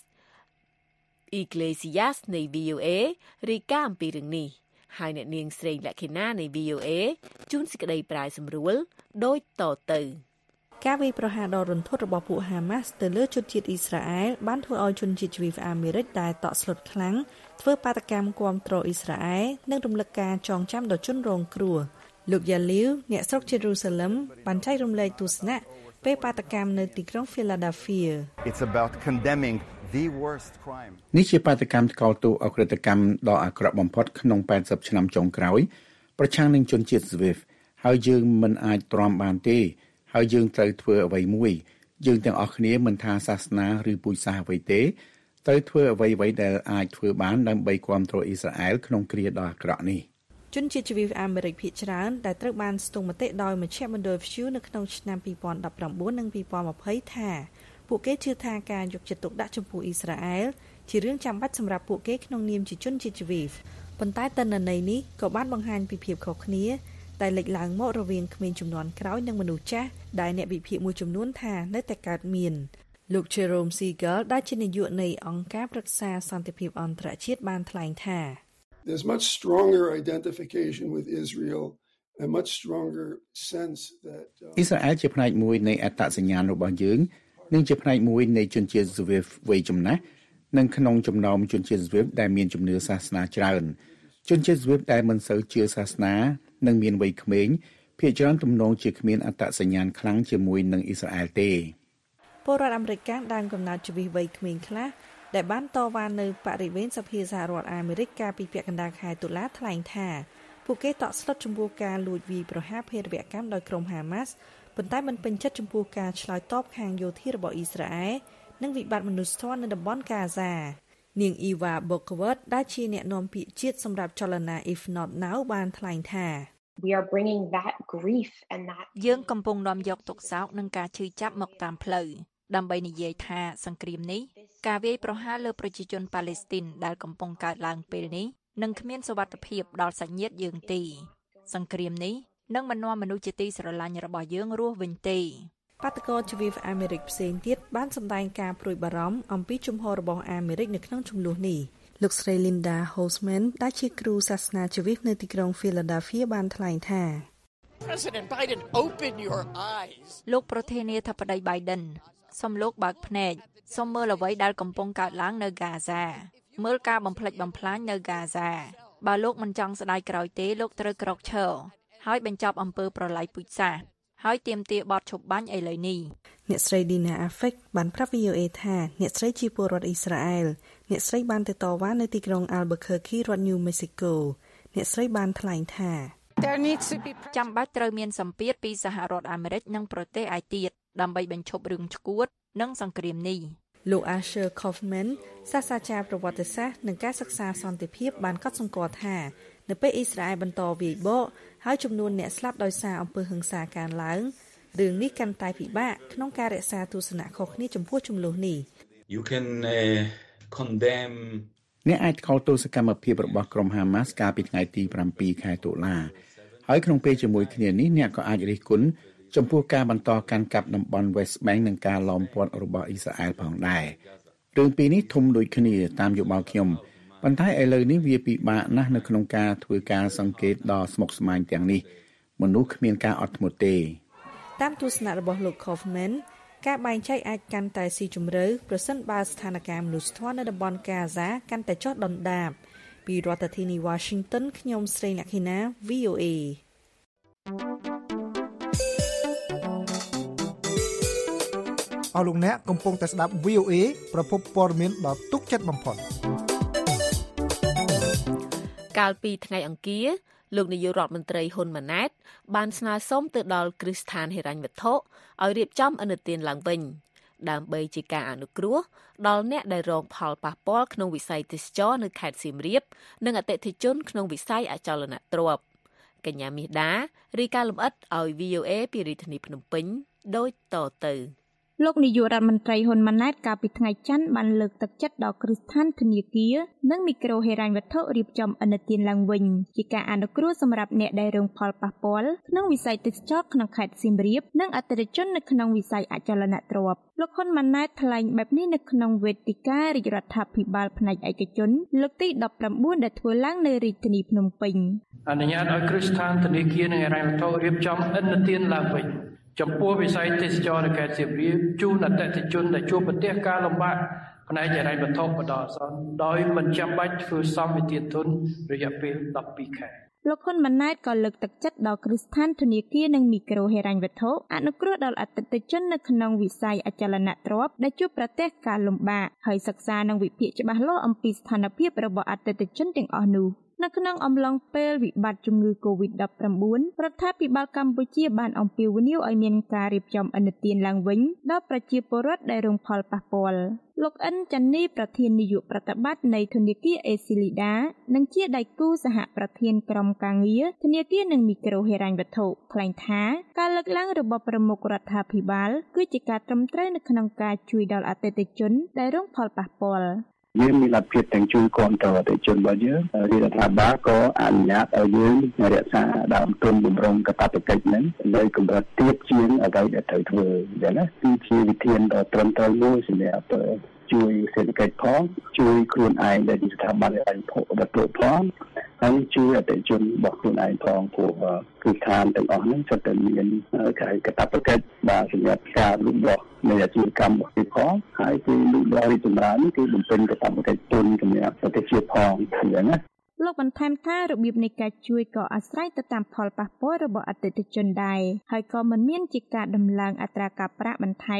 Iglesias នៃ វី អូ เอ រាយការណ៍អំពីរឿងនេះហើយអ្នកនាងស្រីលក្ខិណានៃ វី អូ เอ ជូនសេចក្តីប្រាយសម្រួលដូចតទៅការវាយប្រហារដ៏រន្ធត់របស់ពួកហាម៉ាស់ទៅលើជនជាតិអ៊ីស្រាអែលបានធ្វើឲ្យជនជាតិជីវីអាមេរិកដែលតក់ស្លុតខ្លាំងធ្វើបាតកម្មគាំទ្រអ៊ីស្រាអែលនិងរំលឹកការចងចាំដល់ជនរងគ្រោះលោកយ៉ាលីវអ្នកស្រុកយេរូសាឡឹមបានចែករំលែកទស្សនៈពេលបាតកម្មនៅទីក្រុង Philadelphia It's about condemning the worst crime នេះជាបាតកម្មថ្កោលទោសអក្រិតកម្មដ៏អាក្រក់បំផុតក្នុងแปดสิบឆ្នាំចុងក្រោយប្រឆាំងនឹងជនជាតិស្វីសហើយយើងមិនអាចទ្រាំបានទេហើយយើងត្រូវធ្វើអ្វីមួយយើងទាំងអស់គ្នាមិនថាសាសនាឬពូជសាសន៍អ្វីទេត្រូវធ្វើអ្វីៗដែលអាចធ្វើបានដើម្បីគាំទ្រអ៊ីស្រាអែលក្នុងគ្រាដ៏អាក្រក់នេះជនជាតិជីវីអាមេរិកភាគច្រើនដែលត្រូវបានស្ទង់មតិដោយមជ្ឈមណ្ឌល Pew នៅក្នុងឆ្នាំยี่สิบสิบเก้าនិងยี่สิบยี่สิบថាពួកគេជឿថាការយកចិត្តទុកដាក់ចំពោះអ៊ីស្រាអែលជារឿងចាំបាច់សម្រាប់ពួកគេក្នុងនាមជាជនជាតិជីវីប៉ុន្តែទិន្នន័យនេះក៏បានបង្ហាញពីភាពខុសគ្នាដែលលេចឡើងមករវាងក្មេងជំនាន់ក្រោយនិងមនុស្សចាស់ដែលអ្នកវិភាគមួយចំនួនថានៅតែកើតមានលោក Jerome Siegel ដែលជានាយកនៃអង្គការប្រឹក្សាសន្តិភាពអន្តរជាតិបានថ្លែងថា There's much stronger identification with Israel, a much stronger sense that អ៊ីស្រាអែលជាផ្នែកមួយនៃអត្តសញ្ញាណរបស់យើងនិងជាផ្នែកមួយនៃជនជាតិស្វីសវ័យចំណាស់និងក្នុងចំណោមជនជាតិស្វីសដែលមានជំនឿសាសនាច្រើនជនជាតិស្វីសដែលមិនសូវជឿសាសនានិងមានវ័យក្មេងភាគច្រើនទំនងជាគ្មានអត្តសញ្ញាណខ្លាំងជាមួយនឹងអ៊ីស្រាអែលទេពលរដ្ឋអាមេរិកកាំងដើមកំណើតជីវីវ័យក្មេងខ្លះដែលបានតវ៉ានៅបរិវេណសភាសហរដ្ឋអាមេរិកកាលពីពាក់កណ្ដាលខែតុលាថ្លែងថាពួកគេតក់ស្លុតចំពោះការលួចវាយប្រហារភេរវកម្មដោយក្រុមហាម៉ាស់ប៉ុន្តែមិនពេញចិត្តចំពោះការឆ្លើយតបខាងយោធារបស់អ៊ីស្រាអែលនិងវិបត្តិមនុស្សធម៌នៅតំបន់កាហ្សានាងអ៊ីវ៉ា បូកវតដែលជាអ្នកនាំពាក្យជាតិសម្រាប់ចលនា If Not Now បានថ្លែងថា We are bringing that grief and that យើងកំពុងនាំយកទុក្ខសោកនិងការឈឺចាប់មកតាមផ្លូវដើម្បីនិយាយថាសង្គ្រាមនេះការវាយប្រហារលើប្រជាជនប៉ាឡេស្ទីនដែលកំពុងកើតឡើងពេលនេះនឹងគ្មានសុវត្ថិភាពដល់សាច់ញាតិយើងទេសង្គ្រាមនេះនឹងមិននាំមនុស្សជាទីស្រឡាញ់របស់យើងរស់វិញទេបាតកោជីវីវអាមេរិកផ្សេងទៀតបានសម្ដែងការព្រួយបារម្ភអំពីជំហររបស់អាមេរិកនៅក្នុងចំនួននេះលោកស្រី Linda Holzman ដែលជាគ្រូសាសនាជីវិតនៅទីក្រុង Philadelphia បានថ្លែងថា President Biden open your eyes លោកប្រធានាធិបតី Biden សូមលោកបើកភ្នែកសូមមើលអ្វីដែលកំពុងកើតឡើងនៅហ្គាហ្សាមើលការបំផ្លិចបំផ្លាញនៅហ្គាហ្សាបើលោកមិនចង់ស្ដាយក្រោយទេលោកត្រូវក្រោកឈរហើយបញ្ចប់អំពើប្រល័យពូជសាសន៍ហើយទាមទារបទឈប់បាញ់ឥឡូវនេះអ្នកស្រី Dina Afek បានប្រាប់ V O A ថាអ្នកស្រីជាពលរដ្ឋអ៊ីស្រាអែលអ្នកស្រីបានទៅតវ៉ានៅទីក្រុង Albuquerque រដ្ឋ New Mexico អ្នកស្រីបានថ្លែងថាចាំបាច់ត្រូវមានសម្ពាធពីសហរដ្ឋអាមេរិកនិងប្រទេសឯទៀតដើម្បីបញ្ឈប់រឿងឆ្កួតនិងសង្គ្រាមនេះលោក Asher Kaufman សាស្ត្រាចារ្យប្រវត្តិសាស្ត្រនិងការសិក្សាសន្តិភាពបានកត់សម្គាល់ថានៅពេលអ៊ីស្រាអែលបន្តវាយបកហើយចំនួនអ្នកស្លាប់ដោយសារអំពើហិង្សាកើនឡើងរឿងនេះកាន់តែពិបាកក្នុងការរក្សាទស្សនៈខុសគ្នាចំពោះចំនួននេះ You can uh, condemn អ្នកអាចខកទោសកម្មភាពរបស់ក្រុមហាម៉ាស់កាលពីថ្ងៃទី7ខែតុលាហើយក្នុងពេលជាមួយគ្នានេះអ្នកក៏អាចរិះគន់ចំពោះការបន្តកាន់កាប់តំបន់ West Bank និងការឡោមព័ទ្ធរបស់អ៊ីស្រាអែលផងដែររឿងពីរនេះធំដូចគ្នាតាមយោបល់ខ្ញុំប៉ុន្តែឥឡូវនេះវាពិបាកណាស់នៅក្នុងការធ្វើការសង្កេតដ៏ស្មុគស្មាញទាំងនេះមនុស្សគ្មានការអត់ធ្មត់ទេតាមទស្សនៈរបស់លោក Kaufman ការបែងចែកអាចកាន់តែស៊ីជម្រៅប្រសិនបើស្ថានភាពមនុស្សធម៌នៅតំបន់កាហ្សាកាន់តែចុះដុនដាបពីរដ្ឋធានី Washington ខ្ញុំស្រីអ្នកឃីណា V O A អស់លោកអ្នកកំពុងតែស្ដាប់ V O A ប្រភពព័ត៌មានដ៏ទុកចិត្តបំផុតកាលពីថ្ងៃអង្គារលោកនាយករដ្ឋមន្ត្រីហ៊ុនម៉ាណែតបានស្នើសុំទៅដល់គ្រឹះស្ថានហិរញ្ញវត្ថុឲ្យរៀបចំឥណទានឡើងវិញដើម្បីជាការអនុគ្រោះដល់អ្នកដែលរងផលប៉ះពាល់ក្នុងវិស័យទេសចរនៅខេត្តសៀមរាបនិងអតិថិជនក្នុងវិស័យអចលនទ្រព្យកញ្ញាមាសដារាយការណ៍លម្អិតឲ្យ V O A ពីរាជធានីភ្នំពេញដូចតទៅលោកនាយករដ្ឋមន្ត្រីហ៊ុនម៉ាណែតកាលពីថ្ងៃច័ន្ទបានលើកទឹកចិត្តដល់គ្រឹះស្ថានធនាគារនិងមីក្រូហិរញ្ញវត្ថុរៀបចំឥណទានឡើងវិញជាការអនុគ្រោះសម្រាប់អ្នកដែលរងផលប៉ះពាល់ក្នុងវិស័យទេសចរក្នុងខេត្តសៀមរាបនិងអតិថិជននៅក្នុងវិស័យអចលនទ្រព្យលោកហ៊ុនម៉ាណែតថ្លែងបែបនេះនៅក្នុងវេទិការាជរដ្ឋាភិបាលផ្នែកឯកជនលើកទីដប់ប្រាំបួនដែលធ្វើឡើងនៅរាជធានីភ្នំពេញអនុញ្ញាតឲ្យគ្រឹះស្ថានធនាគារនិងហិរញ្ញវត្ថុរៀបចំឥណទានឡើងវិញចំពោះវិស័យទេសចរនៅខេត្តសៀមរាបជូនអតិថិជនដែលជួបប្រទះការលំបាកផ្នែកហិរញ្ញវត្ថុបណ្ដោះអាសន្នដោយមិនចាំបាច់ធ្វើសម្បទានទុនរយៈពេលដប់ពីរខែលោកហ៊ុនម៉ាណែតក៏លើកទឹកចិត្តដល់គ្រឹះស្ថានធនាគារនិងមីក្រូហិរញ្ញវត្ថុអនុគ្រោះដល់អតិថិជននៅក្នុងវិស័យអចលនទ្រព្យដែលជួបប្រទះការលំបាកហើយសិក្សានិងវិភាគច្បាស់លាស់អំពីស្ថានភាពរបស់អតិថិជនទាំងអស់នោះនៅក្នុងអំឡុងពេលវិបត្តិជំងឺ កូវីដ ដប់ប្រាំបួន រដ្ឋាភិបាលកម្ពុជាបានអំពាវនាវឲ្យមានការរៀបចំឥណទានឡើងវិញដល់ប្រជាពលរដ្ឋដែលរងផលប៉ះពាល់លោកអិនចាន់នីប្រធាននាយកប្រតិបត្តិនៃធនាគារអេស៊ីលីដានិងជាដៃគូសហប្រធានក្រុមការងារធនាគារនិងមីក្រូហិរញ្ញវត្ថុថ្លែងថាការលើកឡើងរបស់ប្រមុខរដ្ឋាភិបាលគឺជាការត្រឹមត្រូវនៅក្នុងការជួយដល់អតិថិជនដែលរងផលប៉ះពាល់យើងមានលទ្ធភាពទាំងជួយគ្រប់គ្រងអតិថិជនរបស់យើងរាជរដ្ឋាភិបាលក៏អនុញ្ញាតឲ្យយើងរក្សាដើមទុនបម្រុងកាតព្វកិច្ចហ្នឹងនៅកម្រិតទាបជាងអ្វីដែលត្រូវធ្វើអញ្ចឹងណាគឺជាវិធានដ៏ត្រឹមត្រូវមួយសម្រាប់ជួយសេដ្ឋកិច្ចផងជួយខ្លួនឯងដែលជាស្ថាប័នហិរញ្ញវត្ថុផងហើយជួយអតិថិជនរបស់ខ្លួនឯងផងព្រោះគឺឋានទាំងអស់ហ្នឹងសុទ្ធតែមានកាយកាតព្វកិច្ចបាទសម្រាប់ការលូតលាស់នៃអាជីវកម្មរបស់គេផងហើយគឺលូតលាស់រីកចម្រើននេះគឺបំពេញកាតព្វកិច្ចទុនសម្រាប់ប្រទេសជាតិផងអញ្ចឹងណាលោកបន្ថែមថារបៀបនៃការជួយក៏អាស្រ័យទៅតាមផលប៉ះពាល់របស់អតិថិជនដែរហើយក៏មិនមានជាការដំឡើងអត្រាការប្រាក់បន្ថែម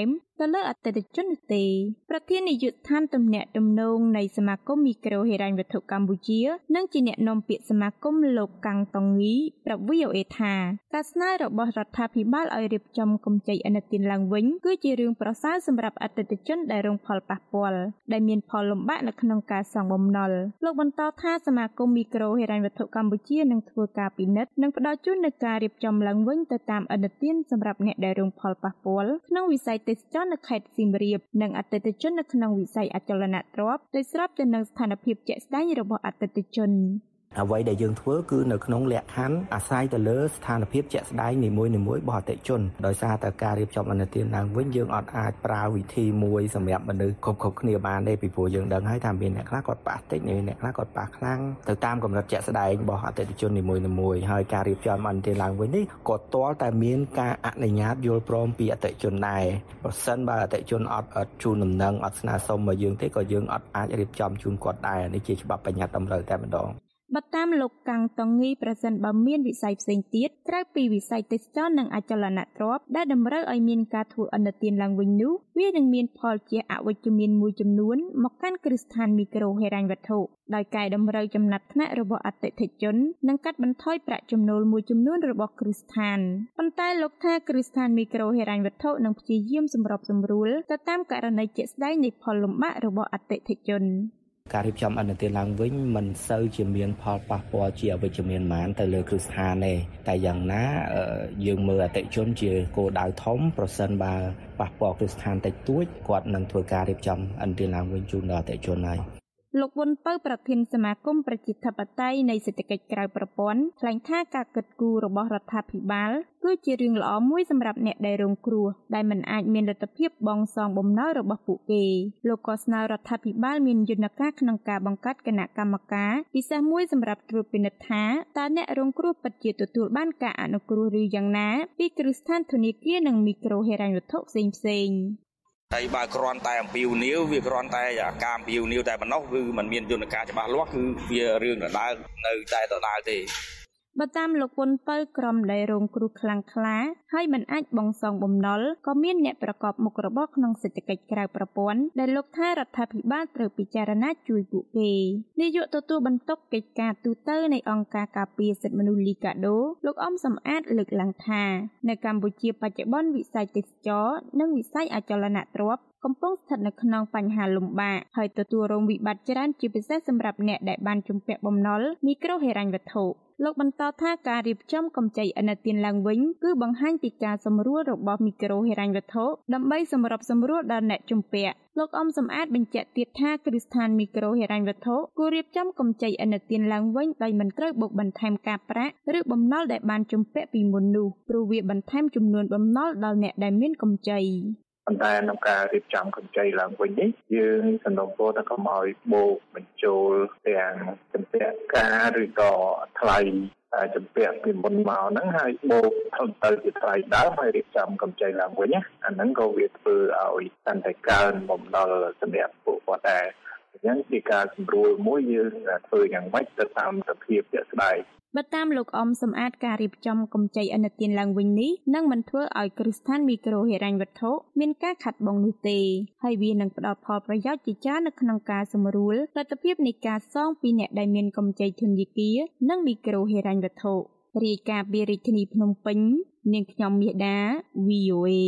ទៅលើអតិថិជននោះទេប្រធាននាយកដ្ឋានទំនាក់ទំនងនៃសមាគមមីក្រូហិរញ្ញវត្ថុកម្ពុជានិងជាអ្នកនាំពាក្យសមាគមលោកកាំងតងងីប្រាប់ វី អូ เอ ថាការស្នើរបស់រដ្ឋាភិបាលឲ្យរៀបចំកម្ចីឥណទានឡើងវិញគឺជារឿងប្រសើរសម្រាប់អតិថិជនដែលរងផលប៉ះពាល់ដែលមានផលលំបាកនៅក្នុងការសងបំណុលលោកបន្តថាសមាគមមីក្រូហិរញ្ញវត្ថុកម្ពុជានឹងធ្វើការពិនិត្យនិងផ្ដល់ជូននូវការរៀបចំឡើងវិញទៅតាមឥណទានសម្រាប់អ្នកដែលរងផលប៉ះពាល់ក្នុងវិស័យទេសចរណ៍នៅខេត្តសៀមរាបនិងអតិថិជននៅក្នុងវិស័យអចលនទ្រព្យដោយស្របទៅនឹងស្ថានភាពជាក់ស្ដែងរបស់អតិថិជនអ្វីដែលយើងធ្វើគឺនៅក្នុងលក្ខខណ្ឌអាស្រ័យទៅលើស្ថានភាពជាក់ស្ដែងនីមួយៗរបស់អតិថិជនដោយសារតែការរៀបចំអនុទានឡើងវិញយើងអត់អាចប្រើវិធីមួយសម្រាប់មនុស្សគ្រប់គ្រប់គ្នាបានទេពីព្រោះយើងដឹងហើយថាមានអ្នកខ្លះគាត់ប៉ះតិចអ្នកខ្លះគាត់ប៉ះខ្លាំងទៅតាមកម្រិតជាក់ស្ដែងរបស់អតិថិជននីមួយៗហើយការរៀបចំអនុទានឡើងវិញនេះក៏ទាល់តែមានការអនុញ្ញាតយល់ព្រមពីអតិថិជនដែរបើសិនបើអតិថិជនអត់អត់ជូនដំណឹងអត់ស្នើសុំមកយើងទេក៏យើងអត់អាចរៀបចំជូនគាត់ដែរនេះជាច្បាប់បញ្ញត្តិតម្រូវតែម្ដងបើតាមលោកកាំងតងងីប្រសិនបើមានវិស័យផ្សេងទៀតក្រៅពីវិស័យទេសចរណ៍និងអចលនទ្រព្យដែលតម្រូវឲ្យមានការធ្វើអនុទានឡើងវិញនោះវានឹងមានផលជាអវិជ្ជមានមួយចំនួនមកកាន់គ្រឹះស្ថានមីក្រូហិរញ្ញវត្ថុដោយកែតម្រូវចំណាត់ថ្នាក់របស់អតិថិជននិងកាត់បន្ថយប្រាក់ចំណូលមួយចំនួនរបស់គ្រឹះស្ថានប៉ុន្តែលោកថាគ្រឹះស្ថានមីក្រូហិរញ្ញវត្ថុនឹងព្យាយាមសម្របសម្រួលទៅតាមករណីជាក់ស្ដែងនៃផលលំបាករបស់អតិថិជនការរៀបចំអនុទានឡើងវិញមិនសូវជាមានផលប៉ះពាល់ជាអវិជ្ជមានប៉ុន្មានទៅលើគ្រឹះស្ថានទេតែយ៉ាងណាយើងមើលអតិថិជនជាគោលដៅធំប្រសិនបើប៉ះពាល់គ្រឹះស្ថានតិចតួចគាត់នឹងធ្វើការរៀបចំអនុទានឡើងវិញជូនដល់អតិថិជនហើយលោកវុនពៅប្រធានសមាគមប្រជាធិបតេយ្យនៃសេដ្ឋកិច្ចក្រៅប្រព័ន្ធថ្លែងថាការកិត្តគូររបស់រដ្ឋាភិបាលគឺជារឿងល្អមួយសម្រាប់អ្នកដែលរងគ្រោះដែលមិនអាចមានលទ្ធភាពបង់សងបំណុលរបស់ពួកគេលោកក៏ស្នើរដ្ឋាភិបាលមានយន្តការក្នុងការបង្កើតគណៈកម្មការពិសេសមួយសម្រាប់ត្រួតពិនិត្យថាតើអ្នករងគ្រោះពិតជាទទួលបានការអនុគ្រោះឬយ៉ាងណាពីគ្រឹះស្ថានធនាគារនិងមីក្រូហិរញ្ញវត្ថុផ្សេងៗហើយបើគ្រាន់តែអំពាវនាវវាគ្រាន់តែការអំពាវនាវតែប៉ុណ្ណោះគឺมันមានយន្តការច្បាស់លាស់គឺវារឿងដដែលនៅតែដដែលទេបើតាមលោកវុនពៅក្រុមដែលរងគ្រោះខ្លាំងក្លាហើយមិនអាចបង់សងបំណុលក៏មានអ្នកប្រកបមុខរបរក្នុងសេដ្ឋកិច្ចក្រៅប្រព័ន្ធដែលលោកថារដ្ឋាភិបាលត្រូវពិចារណាជួយពួកគេនាយកទទួលបន្ទុកកិច្ចការទូតនៃអង្គការការពារសិទ្ធិមនុស្សលីកាដូលោកអំសំអាតលើកឡើងថានៅកម្ពុជាបច្ចុប្បន្នវិស័យទេសចរណ៍និងវិស័យអចលនទ្រព្យកំពុងស្ថិតនៅក្នុងបញ្ហាលំបាកហើយទទួលរងវិបត្តិច្រើនជាពិសេសសម្រាប់អ្នកដែលបានជំពាក់បំណុលមីក្រូហិរញ្ញវត្ថុលោកបន្តថាការរៀបចំកម្ចីឥណទានឡើងវិញគឺបង្ហាញពីការសម្រួលរបស់មីក្រូហិរញ្ញវត្ថុដើម្បីសម្របសម្រួលដល់អ្នកជំពាក់លោកអំសំអាតបញ្ជាក់ទៀតថាគ្រឹះស្ថានមីក្រូហិរញ្ញវត្ថុគួររៀបចំកម្ចីឥណទានឡើងវិញដោយមិនត្រូវបូកបន្ថែមការប្រាក់ឬបំណុលដែលបានជំពាក់ពីមុននោះព្រោះវាបន្ថែមចំនួនបំណុលដល់អ្នកដែលមានកម្ចីប៉ុន្តែក្នុងការរៀបចំកម្ចីឡើងវិញនេះយើងសំណូមពរថាកុំឲ្យបូកបញ្ចូលទាំងជំពាក់ការឬក៏ថ្លៃជំពាក់ពីមុនមកហ្នឹងហើយបូកទៅជាថ្លៃដើមហើយរៀបចំកម្ចីឡើងវិញណាអាហ្នឹងក៏វាធ្វើឲ្យកាន់តែកើនបំណុលសម្រាប់ពួកគាត់ដែរអញ្ចឹងជាការសម្រួលមួយយើងធ្វើយ៉ាងម៉េចទៅតាមសភាពជាក់ស្ដែងបើតាមលោកអំសំអាតការរៀបចំកម្ចីឥណទានឡើងវិញនេះនឹងមិនធ្វើឲ្យគ្រឹះស្ថានមីក្រូហិរញ្ញវត្ថុមានការខាត់បងនោះទេហើយវានឹងផ្ដល់ផលប្រយោជន៍ជាច្រើននៅក្នុងការសម្រួលលទ្ធភាពនៃការសងពីអ្នកដែលមានកម្ចីធនាគារនិងមីក្រូហិរញ្ញវត្ថុរាយការណ៍ពីរាជធានីភ្នំពេញនាងខ្ញុំមាសដា វី អូ เอ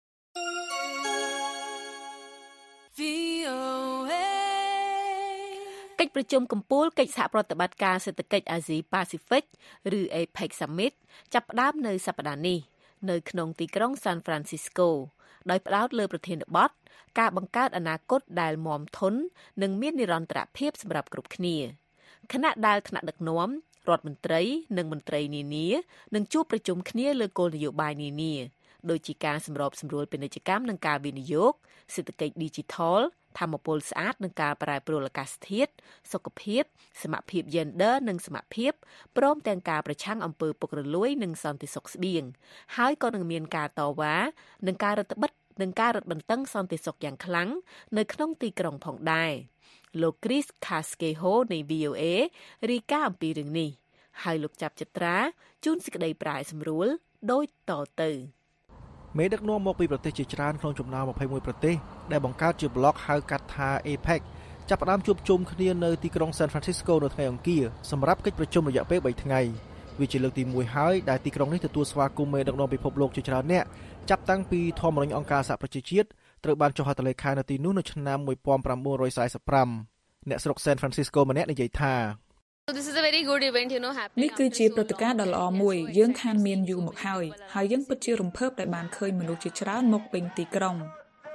វី អូ เอកិច្ចប្រជុំកំពូលកិច្ចសហប្រតិបត្តិការសេដ្ឋកិច្ចអាស៊ីប៉ាស៊ីហ្វិកឬ អេផិក Summit ចាប់ផ្ដើមនៅសប្តាហ៍នេះនៅក្នុងទីក្រុង San Francisco ដោយផ្ដោតលើប្រធានបទការបង្កើតអនាគតដែលមាំធន់និងមាននិរន្តរភាពសម្រាប់គ្រប់គ្នាខណៈដែលថ្នាក់ដឹកនាំរដ្ឋមន្ត្រីនិងមន្ត្រីនានានឹងជួបប្រជុំគ្នាលើគោលនយោបាយនានាដូចជាការសម្របសម្រួលពាណិជ្ជកម្មនិងការវិនិយោគសេដ្ឋកិច្ច Digital ថាមពលស្អាតនិងការប្រែប្រួលអាកាសធាតុសុខភាពសមភាព Gender និងសមភាពព្រមទាំងការប្រឆាំងអំពើពុករលួយនិងសន្តិសុខស្បៀងហើយក៏នឹងមានការតវ៉ានិងការរដ្ឋបិទនិងការរឹតបន្តឹងសន្តិសុខយ៉ាងខ្លាំងនៅក្នុងទីក្រុងផងដែរលោក Chris Casquejo នៃ វី អូ เอ រាយការណ៍អំពីរឿងនេះហើយលោកចាប់ចត្រាជូនសេចក្តីប្រាយសម្រួលដូចតទៅមេដឹកនាំមកពីប្រទេសជាច្រើនក្នុងចំណោមยี่สิบเอ็ดប្រទេសដែលបង្កើតជាប្លុកហៅកាត់ថា เอ พี อี ซี ចាប់ផ្ដើមជួបជុំគ្នានៅទីក្រុង San Francisco នៅថ្ងៃអង្គារសម្រាប់កិច្ចប្រជុំរយៈពេលបីថ្ងៃវាជាលើកទីមួយហើយដែលទីក្រុងនេះទទួលស្វាគមន៍មេដឹកនាំពិភពលោកជាច្រើនអ្នកចាប់តាំងពីធម្មនុញ្ញអង្គការសហប្រជាជាតិត្រូវបានចុះហត្ថលេខានៅទីនោះនៅឆ្នាំnineteen forty-fiveអ្នកស្រុក San Francisco ម្នាក់និយាយថា This is a very good event, you know, happening. នេះគឺជាព្រឹត្តិការណ៍ដ៏ល្អមួយយើងខានមានយូរមកហើយហើយយើងពិតជារំភើបដែលបានឃើញមនុស្សជាច្រើនមកពេញទីក្រុង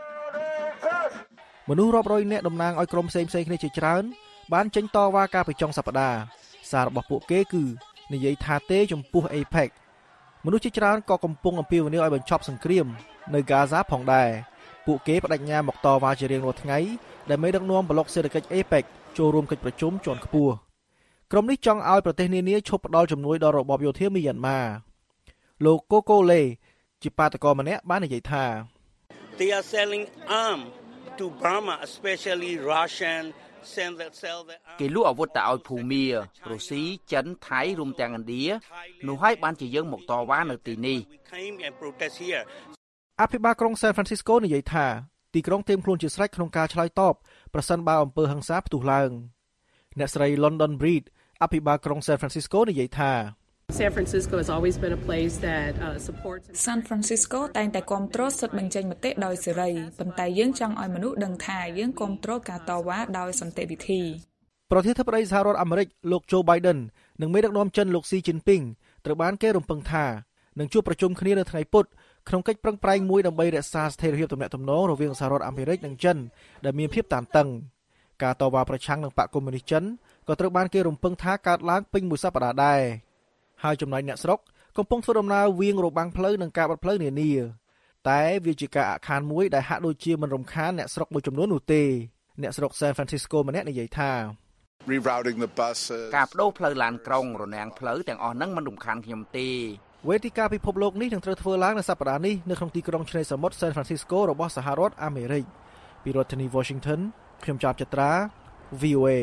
មនុស្សរាប់រយនាក់តំណាងឲ្យក្រុមផ្សេងៗគ្នាជាច្រើនបានចេញតវ៉ាកាលពីចុងសប្តាហ៍សាររបស់ពួកគេគឺនិយាយថាទេចំពោះ เอ พี อี ซี មនុស្សជាច្រើនក៏កំពុងអំពាវនាវឲ្យបញ្ឈប់សង្គ្រាមនៅហ្គាហ្សាផងដែរពួកគេបដិញ្ញាមកតវ៉ាជារៀងរាល់ថ្ងៃដែលមេដឹកនាំប្លុកសេដ្ឋកិច្ច เอ พี อี ซี ចូលរួមកិច្ចប្រជុំជាន់ខ្ពស់ក្រុមនេះចង់ឲ្យប្រទេសនានាឈប់ផ្ដល់ជំនួយដល់របបយោធាមីយ៉ាន់ម៉ាលោក Coco Le ជាបាតកោម្នាក់បាននិយាយថា They are selling arms to Burma, especially Russian, send that sell the arms. គេលក់អាវុធទៅឲ្យភូមារុស្ស៊ីចិនថៃរួមទាំងឥណ្ឌានោះហើយបានជាយើងមកតវ៉ានៅទីនេះអភិបាលក្រុង San Francisco និយាយថាទីក្រុងត្រៀមខ្លួនជាស្រេចក្នុងការឆ្លើយតបប្រសិនបើអំពើហិង្សាផ្ទុះឡើងអ្នកស្រី London Breed អភិបាលក្រុង San Francisco និយាយថា San Francisco has always been a place that uh, supports San Francisco តែងតែគាំទ្រសិទ្ធិបញ្ចេញមតិដោយសេរីប៉ុន្តែយើងចង់ឲ្យមនុស្សដឹងថាយើងគាំទ្រការតវ៉ាដោយសន្តិវិធីប្រធានាធិបតីសហរដ្ឋអាមេរិកលោក Joe Biden និងមេដឹកនាំចិនលោក Xi Jinping ត្រូវបានគេរំពឹងថានឹងជួបប្រជុំគ្នានៅថ្ងៃពុធក្នុងកិច្ចប្រឹងប្រែងមួយដើម្បីរក្សាស្ថិរភាពទំនាក់ទំនងរវាងសហរដ្ឋអាមេរិកនិងចិនដែលមានភាពតានតឹងការតវ៉ាប្រឆាំងនឹងបកកុម្មុយនីសចិនក៏ត្រូវបានគេរំពឹងថាកើតឡើងពេញមួយសប្តាហ៍ដែរហើយចំណែកអ្នកស្រុកកំពុងធ្វើដំណើរវាងរបាំងផ្លូវនិងការបិទផ្លូវនានាតែវាជាការអាក់ខានមួយដែលហាក់ដូចជាមិនរំខានអ្នកស្រុកមួយចំនួននោះទេអ្នកស្រុក San Francisco ម្នាក់និយាយថា rerouting the buses ការបដូរផ្លូវឡានក្រុងរនាំងផ្លូវទាំងអស់ហ្នឹងមិនរំខានខ្ញុំទេវេទិកាពិភពលោកនេះនឹងត្រូវធ្វើឡើងនៅសប្តាហ៍នេះនៅក្នុងទីក្រុងឆ្នេរសមុទ្រ San Francisco របស់សហរដ្ឋអាមេរិកពីរដ្ឋធានី Washington ខ្ញុំចាប់ចត្រា វី អូ เอ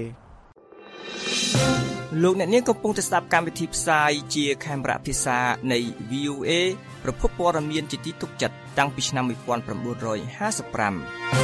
លោកអ្នកនាងកំពុងតែស្ដាប់កម្មវិធីផ្សាយជាខេមរៈភាសានៃ វី អូ เอ ប្រភពព័ត៌មានជាទីទុកចិត្តតាំងពីឆ្នាំnineteen fifty-five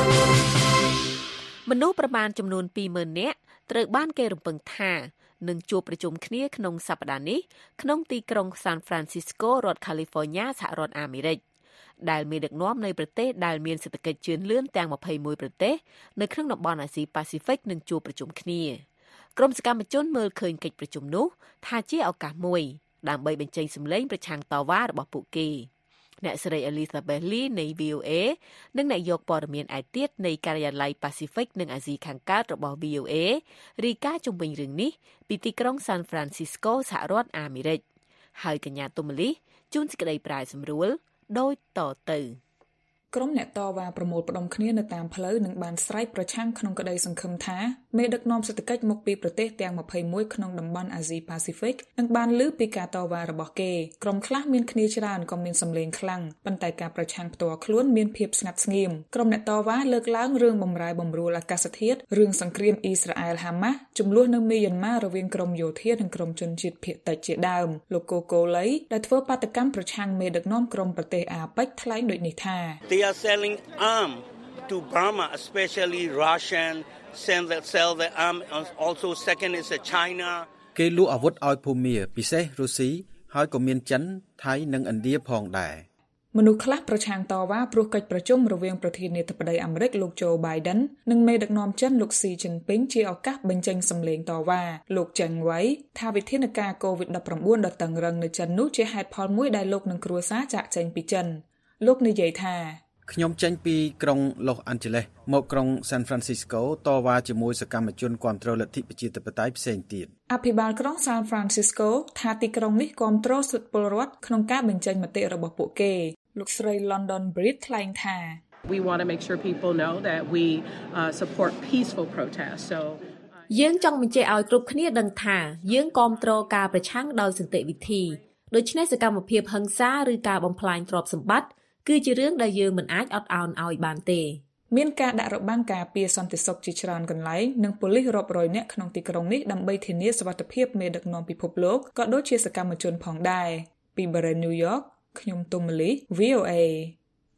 មនុស្សប្រមាណចំនួនtwo thousandនាក់ត្រូវបានគេរំពឹងថានឹងជួបប្រជុំគ្នាក្នុងសប្តាហ៍នេះក្នុងទីក្រុង San Francisco រដ្ឋ California សហរដ្ឋអាមេរិកដែលមានដឹកនាំនៃប្រទេសដែលមានសេដ្ឋកិច្ចជឿនលឿនទាំងtwenty-oneប្រទេសនៅក្នុងតំបន់អាស៊ីប៉ាស៊ីហ្វិកនឹងជួបប្រជុំគ្នាក្រុមសកម្មជនមើលឃើញកិច្ចប្រជុំនោះថាជាឱកាសមួយដើម្បីបញ្ចេញសម្លេងប្រឆាំងតវ៉ារបស់ពួកគេអ្នកស្រី Elizabeth Lee នៃ វី អូ เอ និងអ្នកយកព័ត៌មានឯទៀតនៃការិយាល័យ Pacific និងអាស៊ីខាងកើតរបស់ វី អូ เอ រាយការណ៍ជុំវិញរឿងនេះពីទីក្រុង San Francisco សហរដ្ឋអាមេរិកហើយកញ្ញាទុំលីជួនសេចក្តីប្រាយសម្រួលដោយតទៅក្រុមអ្នកតវ៉ាប្រមូលផ្ដុំគ្នានៅតាមផ្លូវនឹងបានស្រែកប្រឆាំងក្នុងក្តីសង្ឃឹមថាមេដឹកនាំសេដ្ឋកិច្ចមកពីប្រទេសទាំងtwenty-oneក្នុងតំបន់អាស៊ីប៉ាស៊ីហ្វិកនឹងបានលើពីការតវ៉ារបស់គេក្រុមខ្លះមានគ្នាច្រើនក៏មានសម្លេងខ្លាំងប៉ុន្តែការប្រឆាំងផ្ទាល់ខ្លួនមានភាពស្ងាត់ស្ងៀមក្រុមអ្នកតវ៉ាលើកឡើងរឿងបំរែបំរួលអាកាសធាតុរឿងសង្គ្រាមអ៊ីស្រាអែលហាម៉ាស់ចំនួននៅមីយ៉ាន់ម៉ារវាងក្រុមយោធានិងក្រុមជនជាតិភាគតិចជាដើមលោក Coco Le ដែលធ្វើបាតកម្មប្រឆាំងមេដឹកនាំក្រុមប្រទេសអាប៉ិកថ្លែងដូចនេះថា They are selling arms to Burma, especially Russian, send that sell the arms. Also, second is China. គេលក់អាវុធឲ្យភូមាពិសេសរុស្ស៊ីហើយក៏មានចិនថៃនិងឥណ្ឌាផងដែរមនុស្សខ្លះប្រឆាំងតវ៉ាព្រោះកិច្ចប្រជុំរវាងប្រធានាធិបតីអាមេរិកលោក Joe Biden និងមេដឹកនាំចិនលោក Xi Jinping ជាឱកាសបញ្ចេញសម្លេងតវ៉ាលោក Cheng Wei ថាវិធានការ COVID nineteen ដ៏តឹងរ៉ឹងនៅចិននោះជាហេតុផលមួយដែលលោកនឹងគ្រួសារចាកចេញពីចិនលោកនិយាយថាខ្ញុំចេញពីក្រុង Los Angeles មកក្រុង San Francisco តវ៉ាជាមួយសកម្មជនគាំទ្រលទ្ធិប្រជាធិបតេយ្យផ្សេងទៀតអភិបាលក្រុង San Francisco ថាទីក្រុងនេះគាំទ្រសិទ្ធិពលរដ្ឋក្នុងការបញ្ចេញមតិរបស់ពួកគេលោកស្រី London Breed ថ្លែងថា We want to make sure people know that we uh, support peaceful protests. So យើងចង់បញ្ជាក់ឲ្យគ្រប់គ្នាដឹងថាយើងគាំទ្រការប្រឆាំងដោយសន្តិវិធីដូច្នេះសកម្មភាពហិង្សាឬការបំផ្លាញទ្រព្យសម្បត្តិគឺជារឿងដែលយើងមិនអាចអត់ឱនឲ្យបានទេមានការដាក់របាំងការពារសន្តិសុខជាច្រើនកន្លែងនិងប៉ូលីសរាប់រយនាក់ក្នុងទីក្រុងនេះដើម្បីធានាសុវត្ថិភាពមេដឹកនាំពិភពលោកក៏ដូចជាសកម្មជនផងដែរពីបរិយា New York ខ្ញុំទុំមលី វី អូ เอ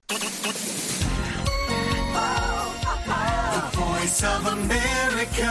The Voice of America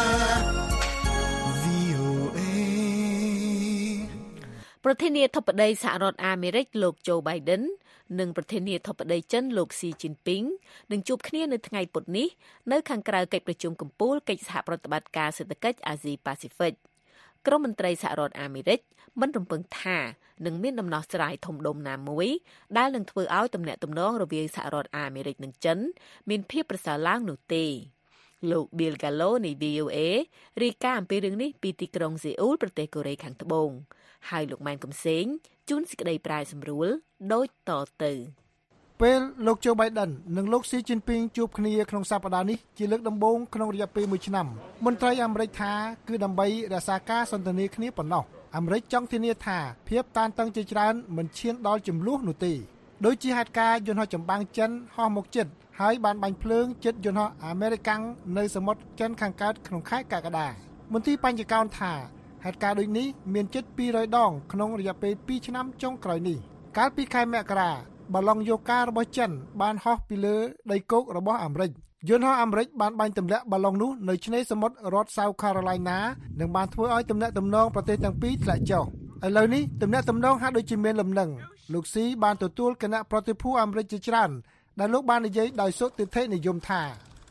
ប្រធានាធិបតីសហរដ្ឋអាមេរិកលោកโจ Biden និងប្រធានាធិបតីចិនលោក Xi Jinping នឹងជួបគ្នានៅថ្ងៃពុធនេះនៅខាងក្រៅកិច្ចប្រជុំកំពូលកិច្ចសហប្រតិបត្តិការសេដ្ឋកិច្ចអាស៊ីប៉ាស៊ីហ្វិកក្រុមមន្ត្រីសហរដ្ឋអាមេរិកមិនរំពឹងថានឹងមានដំណោះស្រាយធំដុំណាមួយដែលនឹងធ្វើឲ្យទំនាក់ទំនងរវាងសហរដ្ឋអាមេរិកនិងចិនមានភាពប្រសើរឡើងនោះទេលោក Bill Gallo នៃ V O A រាយការណ៍អំពីរឿងនេះពីទីក្រុងសេអ៊ូលប្រទេសកូរ៉េខាងត្បូងហើយលោកម៉ែនកំសែងជួនសេចក្តីប្រាយសម្រួលដូចតទៅពេលលោកโจ Biden និងលោក Xi Jinping ជួបគ្នាក្នុងសប្តាហ៍នេះជាលើកដំបូងក្នុងរយៈពេលមួយឆ្នាំមន្ត្រីអាមេរិកថាគឺដើម្បីរក្សាការសន្ទនាគ្នាប៉ុណ្ណោះអាមេរិកចង់ធានាថាភាពតានតឹងជាច្រើនមិនឈានដល់ជម្លោះនោះទេដោយជាហេតុការណ៍យន្តហោះចម្បាំងចិនហោះមកជិតហើយបានបាញ់ភ្លើងជិតយន្តហោះអាមេរិកាំងនៅសមុទ្រចិនខាងកើតក្នុងខែកក្កដាមន្ត្រីបញ្ញកោណថាហេតុការណ៍ដូចនេះមានជិតពីររយដងក្នុងរយៈពេលពីរឆ្នាំចុងក្រោយនេះកាលពីខែមករាបឡុងយូការបស់ចិនបានហោះពីលើដីគោករបស់អាមេរិកយន្តហោះអាមេរិកបានបាញ់ទម្លាក់បាឡុងនោះនៅឆ្នេរសមុទ្ររដ្ឋ South Carolina និងបានធ្វើឲ្យទំនាក់ទំនងប្រទេសទាំងពីរធ្លាក់ចុះឥឡូវនេះទំនាក់ទំនងហាក់ដូចជាមានលំនឹងលោកស៊ីបានទទួលគណៈប្រតិភូអាមេរិកជាច្រើនដែលលោកបាននិយាយដោយសុទិដ្ឋិនិយមថា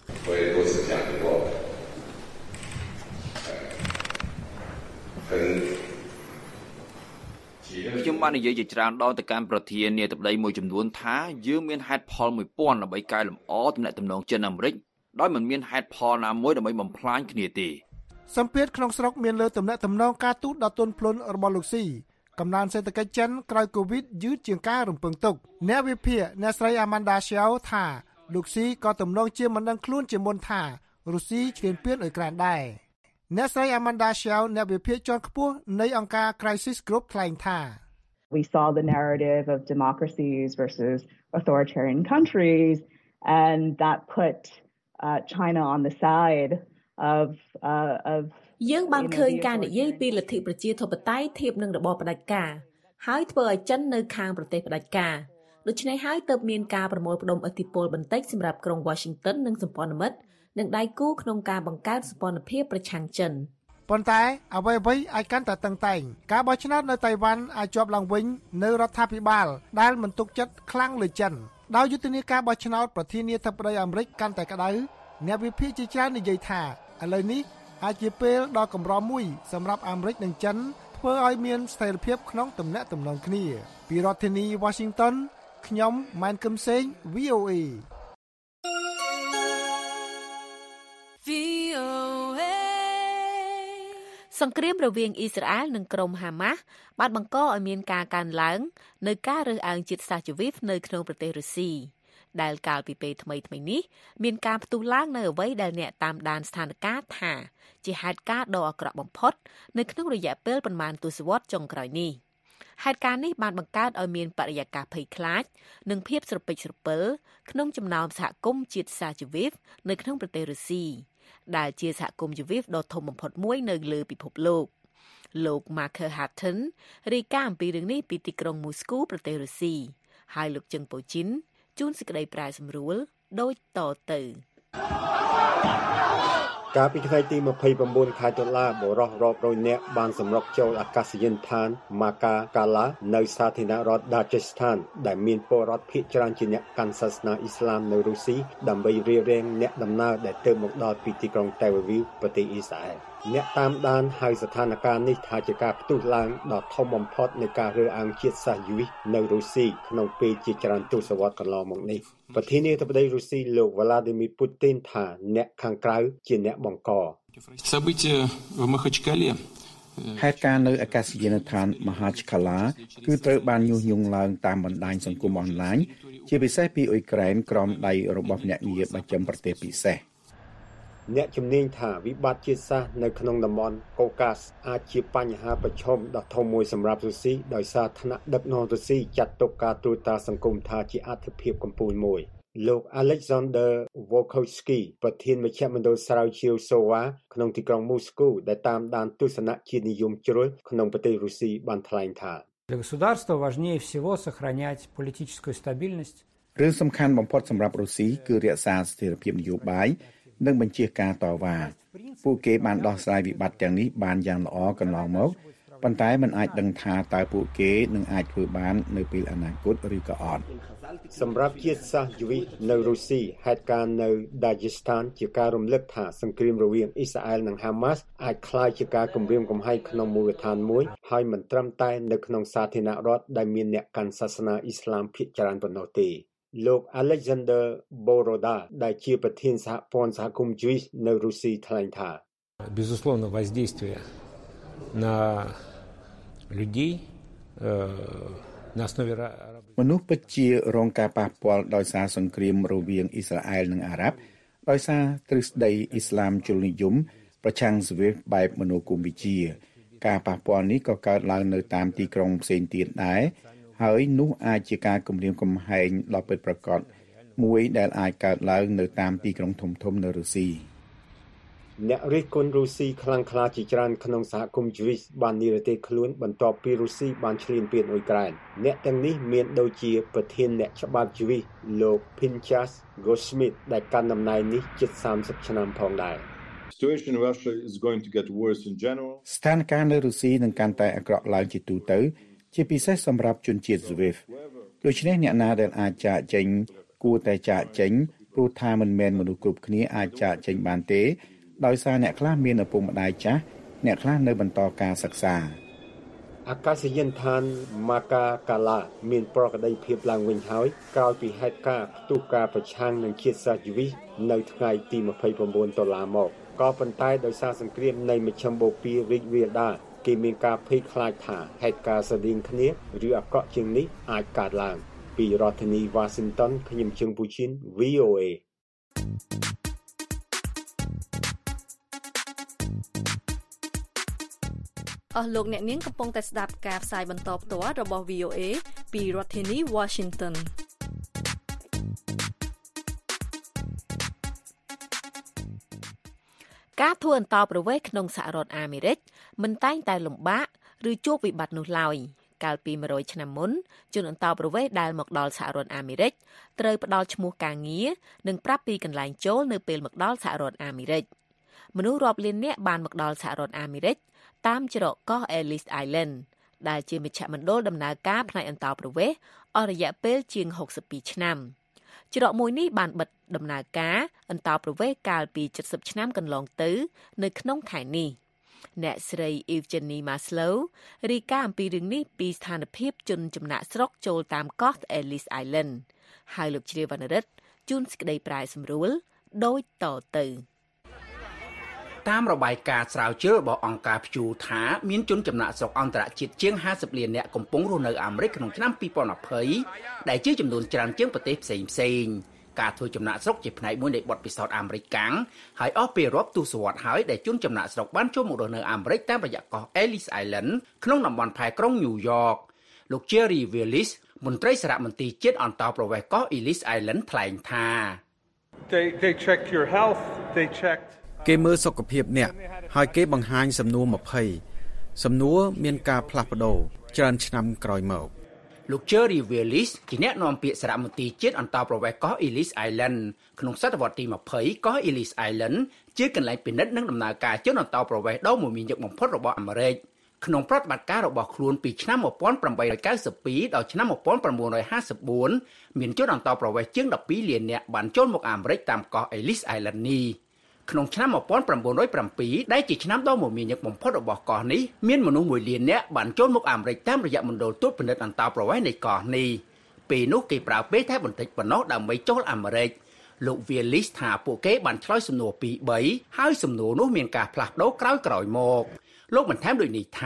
ខ្ញុំបាននិយាយជាច្រើនដងទៅកាន់ប្រធានាធិបតីមួយចំនួនថាយើងមានហេតុផលមួយពាន់ដើម្បីកែលម្អទំនាក់ទំនងចិនអាមេរិកដោយមិនមានហេតុផលណាមួយដើម្បីបំផ្លាញគ្នាទេសម្ពាធក្នុងស្រុកមានលើទំនាក់ទំនងការទូតដ៏ទន់ភ្លន់របស់លោកស៊ីកំណើនសេដ្ឋកិច្ចចិនក្រោយកូវីដយឺតជាងការរំពឹងទុកអ្នកវិភាគអ្នកស្រី Amanda Xiao ថាលោកស៊ីក៏ទំនងជាមិនដឹងខ្លួនជាមុនថារុស្ស៊ីឈ្លានពានអ៊ុយក្រែនដែរអ្នកស្រី Amanda Xiao អ្នកវិភាគជាន់ខ្ពស់នៃអង្គការ Crisis Group ថ្លែងថា We saw the narrative of democracies versus authoritarian countries, and that put uh, China on the side of uh, of យើងបានឃើញការនិយាយពីលទ្ធិប្រជាធិបតេយ្យធៀបនឹងរបបផ្ដាច់ការហើយធ្វើឲ្យចិននៅខាងប្រទេសផ្ដាច់ការដូច្នេះហើយទើបមានការប្រមូលផ្ដុំឥទ្ធិពលបន្តិចសម្រាប់ក្រុង Washington និងសម្ព័ន្ធមិត្តនិងដៃគូក្នុងការបង្កើតសម្ព័ន្ធភាពប្រឆាំងចិនប៉ុន្តែអ្វីៗអាចកាន់តែតឹងតែងការបោះឆ្នោតនៅតៃវ៉ាន់អាចជាប់ឡើងវិញនៅរដ្ឋាភិបាលដែលមិនទុកចិត្តខ្លាំងលើចិនដោយយុទ្ធនាការបោះឆ្នោតប្រធានាធិបតីអាមេរិកកាន់តែក្តៅអ្នកវិភាគជាច្រើននិយាយថាឥឡូវនេះអាចជាពេលដ៏កម្រមួយសម្រាប់អាមេរិកនិងចិនធ្វើឲ្យមានស្ថិរភាពក្នុងទំនាក់ទំនងគ្នាពីរដ្ឋធានី Washington ខ្ញុំម៉ែនកឹមសេង V O A V O A សង្គ្រាមរវាងអ៊ីស្រាអែលនិងក្រុមហាម៉ាស់បានបង្កឲ្យមានការកើនឡើងនៅការរើសអើងជាតិសាសន៍ជីវីសនៅក្នុងប្រទេសរុស្ស៊ីដែលកាលពីពេលថ្មីៗនេះមានការផ្ទុះឡើងនៅអ្វីដែលអ្នកតាមដានស្ថានភាពថាជាហេតុការណ៍ដ៏អាក្រក់បំផុតនៅក្នុងរយៈពេលប្រមាណទសវត្សរ៍ចុងក្រោយនេះហេតុការណ៍នេះបានបង្កើតឲ្យមានបរិយាកាសភ័យខ្លាចនិងភាពស្រពិចស្រពិលក្នុងចំណោមសហគមន៍ជាតិសាសន៍ជីវីសនៅក្នុងប្រទេសរុស្ស៊ីដែលជាសហគមន៍ជីវីសដ៏ធំបំផុតមួយនៅលើពិភពលោកលោក Marker Hatton រាយការណ៍អំពីរឿងនេះពីទីក្រុងមូស្គូប្រទេសរុស្ស៊ីហើយលោកជឹងប៉ូជីនជួនសេចក្តីប្រែសម្រួលដូចតទៅកាលពីថ្ងៃទីម្ភៃ៩ខែតុលាបុរសរាប់រយនាក់បានសម្រុកចូលអាកាសយានដ្ឋានម៉ាកាកាឡានៅសាធារណរដ្ឋដាជេស្ថានដែលមានពលរដ្ឋភាគច្រើនជាអ្នកកាន់សាសនាអ៊ីស្លាមនៅរុស្ស៊ីដើម្បីរារាំងអ្នកដំណើរដែលទើបមកដល់ពីទីក្រុងតែលអាវីវប្រទេសអ៊ីស្រាអែលអ្នកតាមដានហៅស្ថានភាពនេះថាជាការផ្ទុះឡើងដ៏ធំបំផុតនៃការរើសអើងជាតិសាសន៍យូវីសនៅរុស្ស៊ីក្នុងពេលជាច្រើនទសវត្សរ៍កន្លងមកនេះប្រធានាធិបតីរុស្ស៊ីលោក Vladimir Putin ថាអ្នកខាងក្រៅជាអ្នកបង្កហេតុការណ៍នៅអាកាសយានដ្ឋានមហាឆ្កាឡាគឺត្រូវបានញុះញង់ឡើងតាមបណ្ដាញសង្គមអនឡាញជាពិសេសពីអ៊ុយក្រែនក្រោមដៃរបស់អ្នកងារបច្ចឹមប្រទេសពិសេសអ្នកជំនាញថាវិបត្តិជាតិសាសន៍នៅក្នុងតំបន់កូកាសអាចជាបញ្ហាប្រឈមដ៏ធំមួយសម្រាប់រុស្ស៊ីដោយសារថ្នាក់ដឹកនាំរុស្ស៊ីចាត់ទុកការត្រួតត្រាសង្គមថាជាអត្ថិភាពកំពូលមួយលោក Alexander Volkovsky ប្រធានមជ្ឈមណ្ឌលស្រាវជ្រាវសូវ៉ាក្នុងទីក្រុងមូស្គូដែលតាមដានទស្សនៈជាតិនិយមជ្រុលក្នុងប្រទេសរុស្ស៊ីបានថ្លែងថា Для государства важнее всего сохранять политическую стабильность រឿងសំខាន់បំផុតសម្រាប់រុស្ស៊ីគឺរក្សាស្ថិរភាពនយោបាយនិងបញ្ជាការតវ៉ាពួកគេបានដោះស្រាយវិបត្តិទាំងនេះបានយ៉ាងល្អកន្លងមកប៉ុន្តែมันអាចដឹងថាតើពួកគេនឹងអាចធ្វើបាននៅពេលអនាគតឬក៏អត់សម្រាប់ជាតិសាសន៍យូវីនៅរុស្ស៊ីហេតុការណ៍នៅដាជីស្ថានជាការរំលឹកថាសង្គ្រាមរវាងអ៊ីស្រាអែលនិងហាម៉ាស់អាចក្លាយជាការគំរាមកំហែងក្នុងមូលដ្ឋានមួយហើយមិនត្រឹមតែនៅក្នុងសាធារណរដ្ឋដែលមានអ្នកកាន់សាសនាអ៊ីស្លាមភាគច្រើនប៉ុណ្ណោះទេលោក Alexander Boroda ដែលជាប្រធានសហព័ន្ធសហគមន៍ Jewish នៅរុស្ស៊ីថ្លែងថា Безусловно, воздействие на людей на основе មនុស្សពិតជារងការប៉ះពាល់ដោយសារសង្គ្រាមរវាងអ៊ីស្រាអែលនិងអារ៉ាប់ដោយសារទ្រឹស្ដីអ៊ីស្លាមជលនិយមប្រឆាំងស្វេតបែបមនោគមវិជ្ជាការប៉ះពាល់នេះក៏កើតឡើងនៅតាមទីក្រុងផ្សេងទៀតដែរហើយនោះអាចជាការគំរាមកំហែងដ៏ពិតប្រាកដមួយដែលអាចកើតឡើងនៅតាមទីក្រុងធំៗនៅរុស្ស៊ីអ្នករិះគន់រុស្ស៊ីខ្លាំងក្លាជាច្រើនក្នុងសហគមន៍ Jewish បាននិរទេសខ្លួនបន្ទាប់ពីរុស្ស៊ីបានឈ្លានពានអ៊ុយក្រែនអ្នកទាំងនេះមានដូចជាប្រធានអ្នកច្បាប់ Jewish លោក Pinchas Goldschmidt ដែលកាន់តំណែងនេះជិតសាមសិបឆ្នាំផងដែរ Situation in Russia is going to get worse in general ស្ថានភាពនៅរុស្ស៊ីនឹងកាន់តែអាក្រក់ឡើងជាទូទៅជាពិសេសសម្រាប់ជនជាតិ Zwift ដូច្នេះអ្នកណាដែលអាចចាកចេញគួរតែចាកចេញព្រោះថាមិនមែនមនុស្សគ្រប់គ្នាអាចចាកចេញបានទេដោយសារអ្នកខ្លះមានឪពុកម្ដាយចាស់អ្នកខ្លះនៅបន្តការសិក្សាអាកាសយានដ្ឋានម៉ាកាកាឡាមានប្រក្រតីភាពឡើងវិញហើយក្រោយពីហេតុការណ៍ផ្ទុះការប្រឆាំងនឹងជាតិសាសន៍យូវីនៅថ្ងៃទីម្ភៃប្រាំបួនដុល្លារមកក៏ប៉ុន្តែដោយសារសង្គ្រាមនៃមជ្ឈមបូព៌ារីករាលដាលគេមានការភ័យខ្លាចថាហេតុការណ៍ស្រដៀងគ្នាឬអាក្រក់ជាងនេះអាចកើតឡើងពីរដ្ឋធានី Washington ខ្ញុំជើងពូជីន វី អូ เอអស់លោកអ្នកនាងកំពុងតែស្ដាប់ការផ្សាយបន្តផ្ទាល់របស់ វី អូ เอ ពីរដ្ឋធានី Washington ការធ្វើអន្តោប្រវេសន៍ក្នុងសហរដ្ឋអាមេរិកមិនតែងតែលំបាកឬជួបវិបត្តិនោះឡើយកាលពីមួយរយឆ្នាំមុនជនអន្តោប្រវេសន៍ដែលមកដល់សហរដ្ឋអាមេរិកត្រូវផ្ដល់ឈ្មោះការងារនិងប្រាប់ពីកន្លែងចូលនៅពេលមកដល់សហរដ្ឋអាមេរិកមនុស្សរាប់លាននាក់បានមកដល់សហរដ្ឋអាមេរិកតាមច្រកកោះ Ellis Island ដែលជាមជ្ឈមណ្ឌលដំណើរការផ្នែកអន្តោប្រវេសន៍អស់រយៈពេលជាងហុកសិបពីរឆ្នាំច្រកមួយនេះបានបិទដំណើរការអន្តោប្រវេសន៍កាលពីជិតសិបឆ្នាំកន្លងទៅនៅក្នុងខែនេះអ្នកស្រី Evgeny Maslow រាយការណ៍អំពីរឿងនេះពីស្ថានភាពជនចំណាក់ស្រុកចូលតាមកោះ Ellis Island ហើយលោកជ្រាវវណ្ណរិទ្ធជូនសេចក្តីប្រាយសម្រួលដូចតទៅតាមរបាយការណ៍ស្រាវជ្រាវរបស់អង្គការព្យូថាមានជនចំណាក់ស្រុកអន្តរជាតិជាងហាសិបលាននាក់កំពុងរស់នៅអាមេរិកក្នុងឆ្នាំពីរពាន់ยี่สิบដែលជាចំនួនច្រើនជាងប្រទេសផ្សេងផ្សេងការធ្វើចំណាក់ស្រុកជាផ្នែកមួយនៃបទពិសោធន៍អាមេរិកកាំងហើយអស់ពេលរាប់ទសវត្សរ៍ហើយដែលជនចំណាក់ស្រុកបានចូលមករស់នៅអាមេរិកតាមរយៈកោះ Ellis Island ក្នុងតំបន់ផែក្រុង New York លោក Jerry Willis មន្ត្រីសារមន្ទីរជាតិអន្តោប្រវេសន៍កោះ Ellis Island ថ្លែងថា They they checked your health, they checked គេមើលសុខភាពអ្នកហើយគេបង្ហាញសំណួរยี่สิบសំណួរមានការផ្លាស់ប្ដូរច្រើនឆ្នាំក្រោយមកលោក Jerry Willis ជាអ្នកនាំពាក្យសារមន្ទីរជាតិអន្តោប្រវេសន៍កោះ Ellis Island ក្នុងសតវត្សទីยี่สิบកោះ Ellis Island ជាកន្លែងពិនិត្យនិងដំណើរការជនអន្តោប្រវេសន៍ដ៏មមាញឹកបំផុតរបស់អាមេរិកក្នុងប្រតិបត្តិការរបស់ខ្លួនពីឆ្នាំmột nghìn tám trăm chín mươi haiដល់ឆ្នាំmột nghìn chín trămห้าสิบสี่មានជនអន្តោប្រវេសន៍ជាងដប់ពីរលាននាក់បានចូលមកអាមេរិកតាមកោះ Ellis Island នេះក្នុងឆ្នាំmột nghìn chín trăm sevenដែលជាឆ្នាំដ៏មមាញឹកបំផុតរបស់កោះនេះមានមនុស្សមួយលាននាក់បានចូលមកអាមេរិកតាមរយៈមណ្ឌលត្រួតពិនិត្យអន្តោប្រវេសន៍នៃកោះនេះពេលនោះគេប្រើពេលតែបន្តិចប៉ុណ្ណោះដើម្បីចូលអាមេរិកលោក Willis ថាពួកគេបានឆ្លើយសំណួរពីរ បីហើយសំណួរនោះមានការផ្លាស់ប្ដូរក្រោយក្រោយមកលោកបន្ថែមដូចនេះថា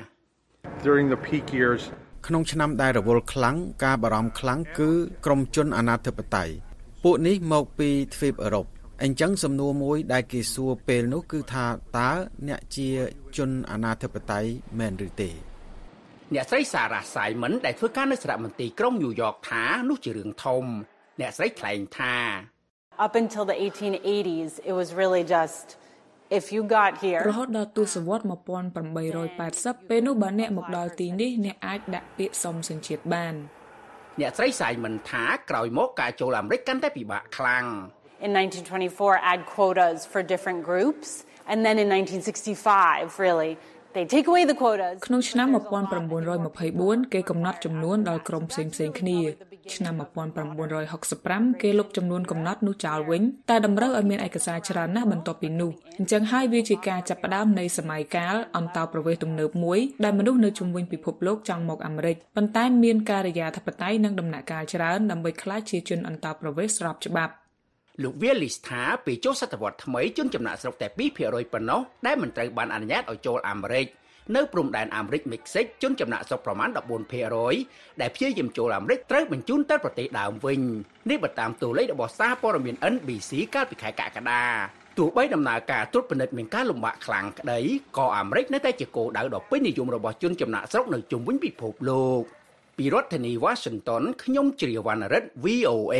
During the peak years ក្នុងឆ្នាំដែលរវល់ខ្លាំងការបារម្ភខ្លាំងគឺក្រុមជនអាណាធិបតេយ្យពួកនេះមកពីទ្វីបអឺរ៉ុបអញ្ចឹងសំណួរមួយដែលគេសួរពេលនោះគឺថាតើអ្នកជាជនអាណាធិបតេយ្យមែនឬទេអ្នកស្រី Sarah Simon ដែលធ្វើការនៅសារមន្ទីរក្រុង New York ថានោះជារឿងធំអ្នកស្រីថ្លែងថា Up until the eighteen eighties it was really just if you got here រហូតដល់ទសវត្សរ៍một nghìn tám trăm eightyពេលនោះបើអ្នកមកដល់ទីនេះអ្នកអាចដាក់ពាក្យសុំសញ្ជាតិបានអ្នកស្រីសៃមិនថាក្រោយមកការចូលអាមេរិកកាន់តែពិបាកខ្លាំង In nineteen twenty-four add quotas for different groups and then in nineteen sixty-five really they take away the quotas ក្នុងឆ្នាំnineteen twenty-fourគេកំណត់ចំនួនដល់ក្រុមផ្សេងផ្សេងគ្នាឆ្នាំnineteen sixty-fiveគេលុបចំនួនកំណត់នោះចោលវិញតែតម្រូវឲ្យមានឯកសារច្រើនណាស់បន្ទាប់ពីនោះអញ្ចឹងហើយវាជាការចាប់ផ្ដើមនៃសម័យកាលអន្តោប្រវេសន៍ទំនើបមួយដែលមនុស្សនៅជុំវិញពិភពលោកចង់មកអាមេរិកប៉ុន្តែមានការិយាធិបតេយ្យនិងដំណាក់កាលច្រើនដើម្បីក្លាយជាជនអន្តោប្រវេសន៍ស្របច្បាប់លោក Willis ថាពេលចូលសតវត្សថ្មីជនចំណាក់ស្រុកតែtwo percent ប៉ុណ្ណោះដែលមិនត្រូវបានអនុញ្ញាតឲ្យចូលអាមេរិកនៅព្រំដែនអាមេរិកមិចស៊ិកជនចំណាក់ស្រុកប្រមាណfourteen percent ដែលព្យាយាមចូលអាមេរិកត្រូវបញ្ជូនទៅប្រទេសដើមវិញនេះបើតាមតួលេខរបស់សារព័ត៌មាន N B C កាលពីខែកក្កដាទោះបីដំណើរការត្រួតពិនិត្យមានការលំបាកខ្លាំងក្តីក៏អាមេរិកនៅតែជាគោលដៅដ៏ពេញនិយមរបស់ជនចំណាក់ស្រុកនៅជុំវិញពិភពលោកពីរដ្ឋធានី Washington ខ្ញុំជ្រាវណ្ណរិទ្ធ V O A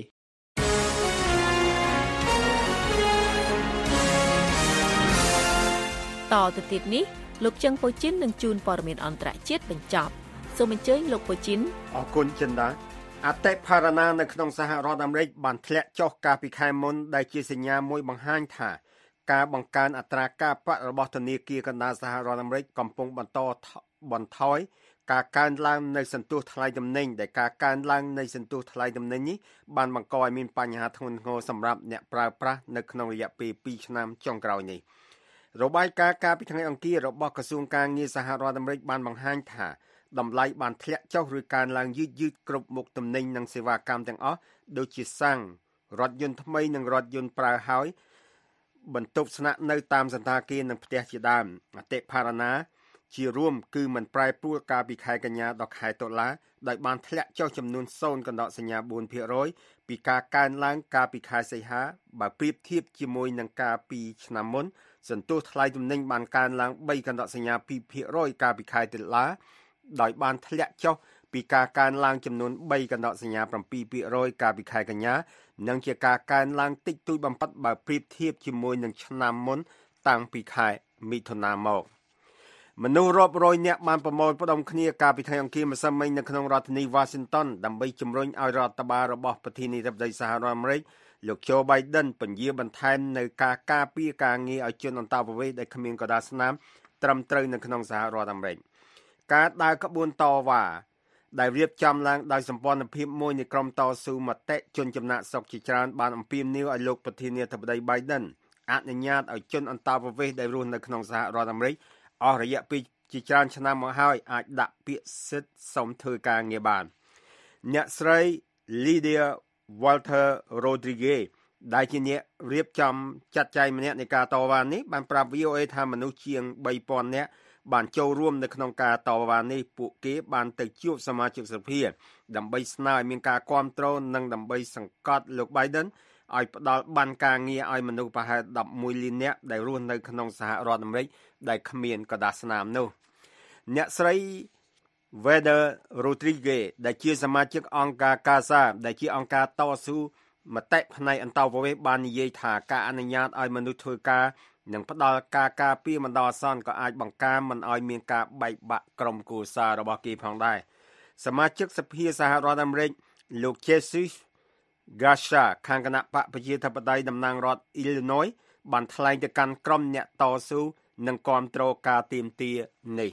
តទៅទៀតនេះលោកជឹងប៉ូជីននឹងជូនព័ត៌មានអន្តរជាតិបញ្ចប់សូមអញ្ជើញលោកប៉ូជីនអរគុណចិនដាអតិផរណានៅក្នុងសហរដ្ឋអាមេរិកបានធ្លាក់ចុះកាលពីខែមុនដែលជាសញ្ញាមួយបង្ហាញថាការបង្កើនអត្រាការប្រាក់របស់ធនាគារកណ្ដាលសហរដ្ឋអាមេរិកកំពុងបន្តបន្ថយការកើនឡើងនៃសន្ទុះថ្លៃទំនិញដែលការកើនឡើងនៃសន្ទុះថ្លៃទំនិញនេះបានបង្កឲ្យមានបញ្ហាធ្ងន់ធ្ងរសម្រាប់អ្នកប្រើប្រាស់នៅក្នុងរយៈពេលtwoឆ្នាំចុងក្រោយនេះរបាយការណ៍កាលពីថ្ងៃអង្គាររបស់ក្រសួងការងារសហរដ្ឋអាមេរិកបានបង្ហាញថាតម្លៃបានធ្លាក់ចុះឬកើនឡើងយឺតយឺតគ្រប់មុខទំនិញនិងសេវាកម្មទាំងអស់ដូចជាសាំងរថយន្តថ្មីនិងរថយន្តប្រើហើយបន្ទប់ស្នាក់នៅតាមសណ្ឋាគារនិងផ្ទះជាដើមអតិផរណាជារួមគឺមិនប្រែប្រួលកាលពីខែកញ្ញាដល់ខែតុលាដោយបានធ្លាក់ចុះចំនួនzeroកណ្ដោសញ្ញាfour percentពីការកើនឡើងកាលពីខែសីហាបើប្រៀបធៀបជាមួយនឹងកាលពីឆ្នាំមុនសន្ទុះថ្លៃទំនិញបានកើនឡើងthreeកណ្ដោសញ្ញាtwo percentកាលពីខែតុលាដោយបានធ្លាក់ចុះពីការកើនឡើងចំនួនthreeកណ្ដោសញ្ញាseven percentកាលពីខែកញ្ញានិងជាការកើនឡើងតិចតួចបំផុតបើប្រៀបធៀបជាមួយនឹងឆ្នាំមុនតាំងពីខែមិថុនាមកមនុស្សរាប់រយនាក់បានប្រមូលផ្ដុំគ្នាកាលពីថ្ងៃអង្គារម្សិលមិញនៅក្នុងរដ្ឋធានី Washington ដើម្បីជំរុញឲ្យរដ្ឋបាលរបស់ប្រធានាធិបតីសហរដ្ឋអាមេរិកលោក Joe Biden ពន្យាបន្ថែមនៅការការពារការងារឲ្យជនអន្តោប្រវេសន៍ដែលគ្មានកណ្ដាលស្នាមត្រឹមត្រូវនៅក្នុងសហរដ្ឋអាមេរិកការដើរក្បួនតវ៉ាដែលរៀបចំឡើងដោយសម្ព័ន្ធភាពមួយនៃក្រុមតស៊ូមតិជនចំណាក់ស្រុកជាច្រើនបានអំពាវនាវឲ្យលោកប្រធានាធិបតី Biden អនុញ្ញាតឲ្យជនអន្តោប្រវេសន៍ដែលរស់នៅក្នុងសហរដ្ឋអាមេរិកអស់រយៈពេលជាច្រើនឆ្នាំមកហើយអាចដាក់ពាក្យសិទ្ធិសុំធ្វើការងារបានអ្នកស្រី Lydia Walter Rodriguez ដែលជាអ្នករៀបចំចាត់ចែងម្នាក់នៃការតវ៉ានេះបានប្រាប់ V O A ថាមនុស្សជាងthree thousandនាក់បានចូលរួមនៅក្នុងការតវ៉ានេះពួកគេបានទៅជួបសមាជិកសភាដើម្បីស្នើឲ្យមានការគាំទ្រនិងដើម្បីសង្កត់លោក Biden ឲ្យផ្ដល់បានការងារឲ្យមនុស្សប្រហែលelevenលាននាក់ដែលរស់នៅក្នុងសហរដ្ឋអាមេរិកដែលគ្មានកណ្ដាស់ស្នាមនោះអ្នកស្រី Walter Rodriguez ដែលជាសមាជិកអង្គការ CASA ដែលជាអង្គការតស៊ូមតិផ្នែកអន្តោប្រវេសន៍បាននិយាយថាការអនុញ្ញាតឲ្យមនុស្សធ្វើការនិងផ្ដល់ការការពារបណ្ដោះអាសន្នក៏អាចបង្ការមិនឲ្យមានការបែកបាក់ក្រុមគ្រួសាររបស់គេផងដែរសមាជិកសភាសហរដ្ឋអាមេរិកលោក Jesus Gasha ខាងគណៈបកប្រជាធិបតេយ្យតំណាងរដ្ឋ Illinois បានថ្លែងទៅកាន់ក្រុមអ្នកតស៊ូនិងគាំទ្រការទាមទារនេះ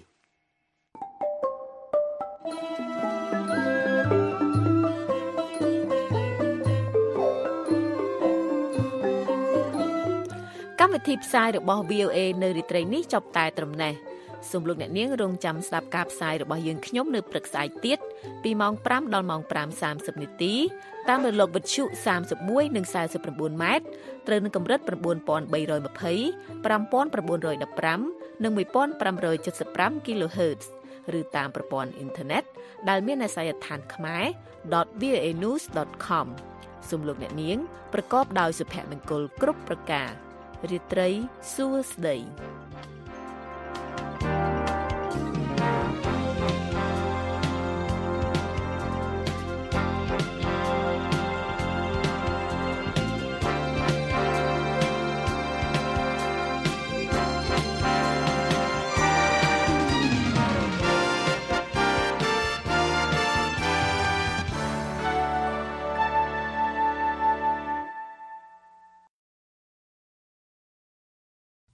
កម្មវិធីផ្សាយរបស់ V O A នៅរាត្រីនេះចប់តែត្រឹមនេះសូមលោកអ្នកនាងរងចាំស្ដាប់ការផ្សាយរបស់យើងខ្ញុំនៅព្រឹកស្អែកទៀតពីម៉ោងfiveដល់ម៉ោងfive thirtyនាទីតាមរលកវិទ្យុthirty-oneនិងforty-nineម៉ែត្រត្រូវនឹងកម្រិតnine thousand three hundred twenty, five thousand nine hundred fifteenនិង fifteen seventy-five kilohertz ឬតាមប្រព័ន្ធអ៊ីនធឺណិតដែលមានអាសយដ្ឋានខ្មែរ .v o a news dot com សូមលោកអ្នកនាងប្រកបដោយសុភមង្គលគ្រប់ប្រការរាត្រីសួស្តី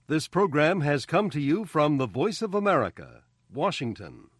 This program has come to you from the Voice of America, Washington.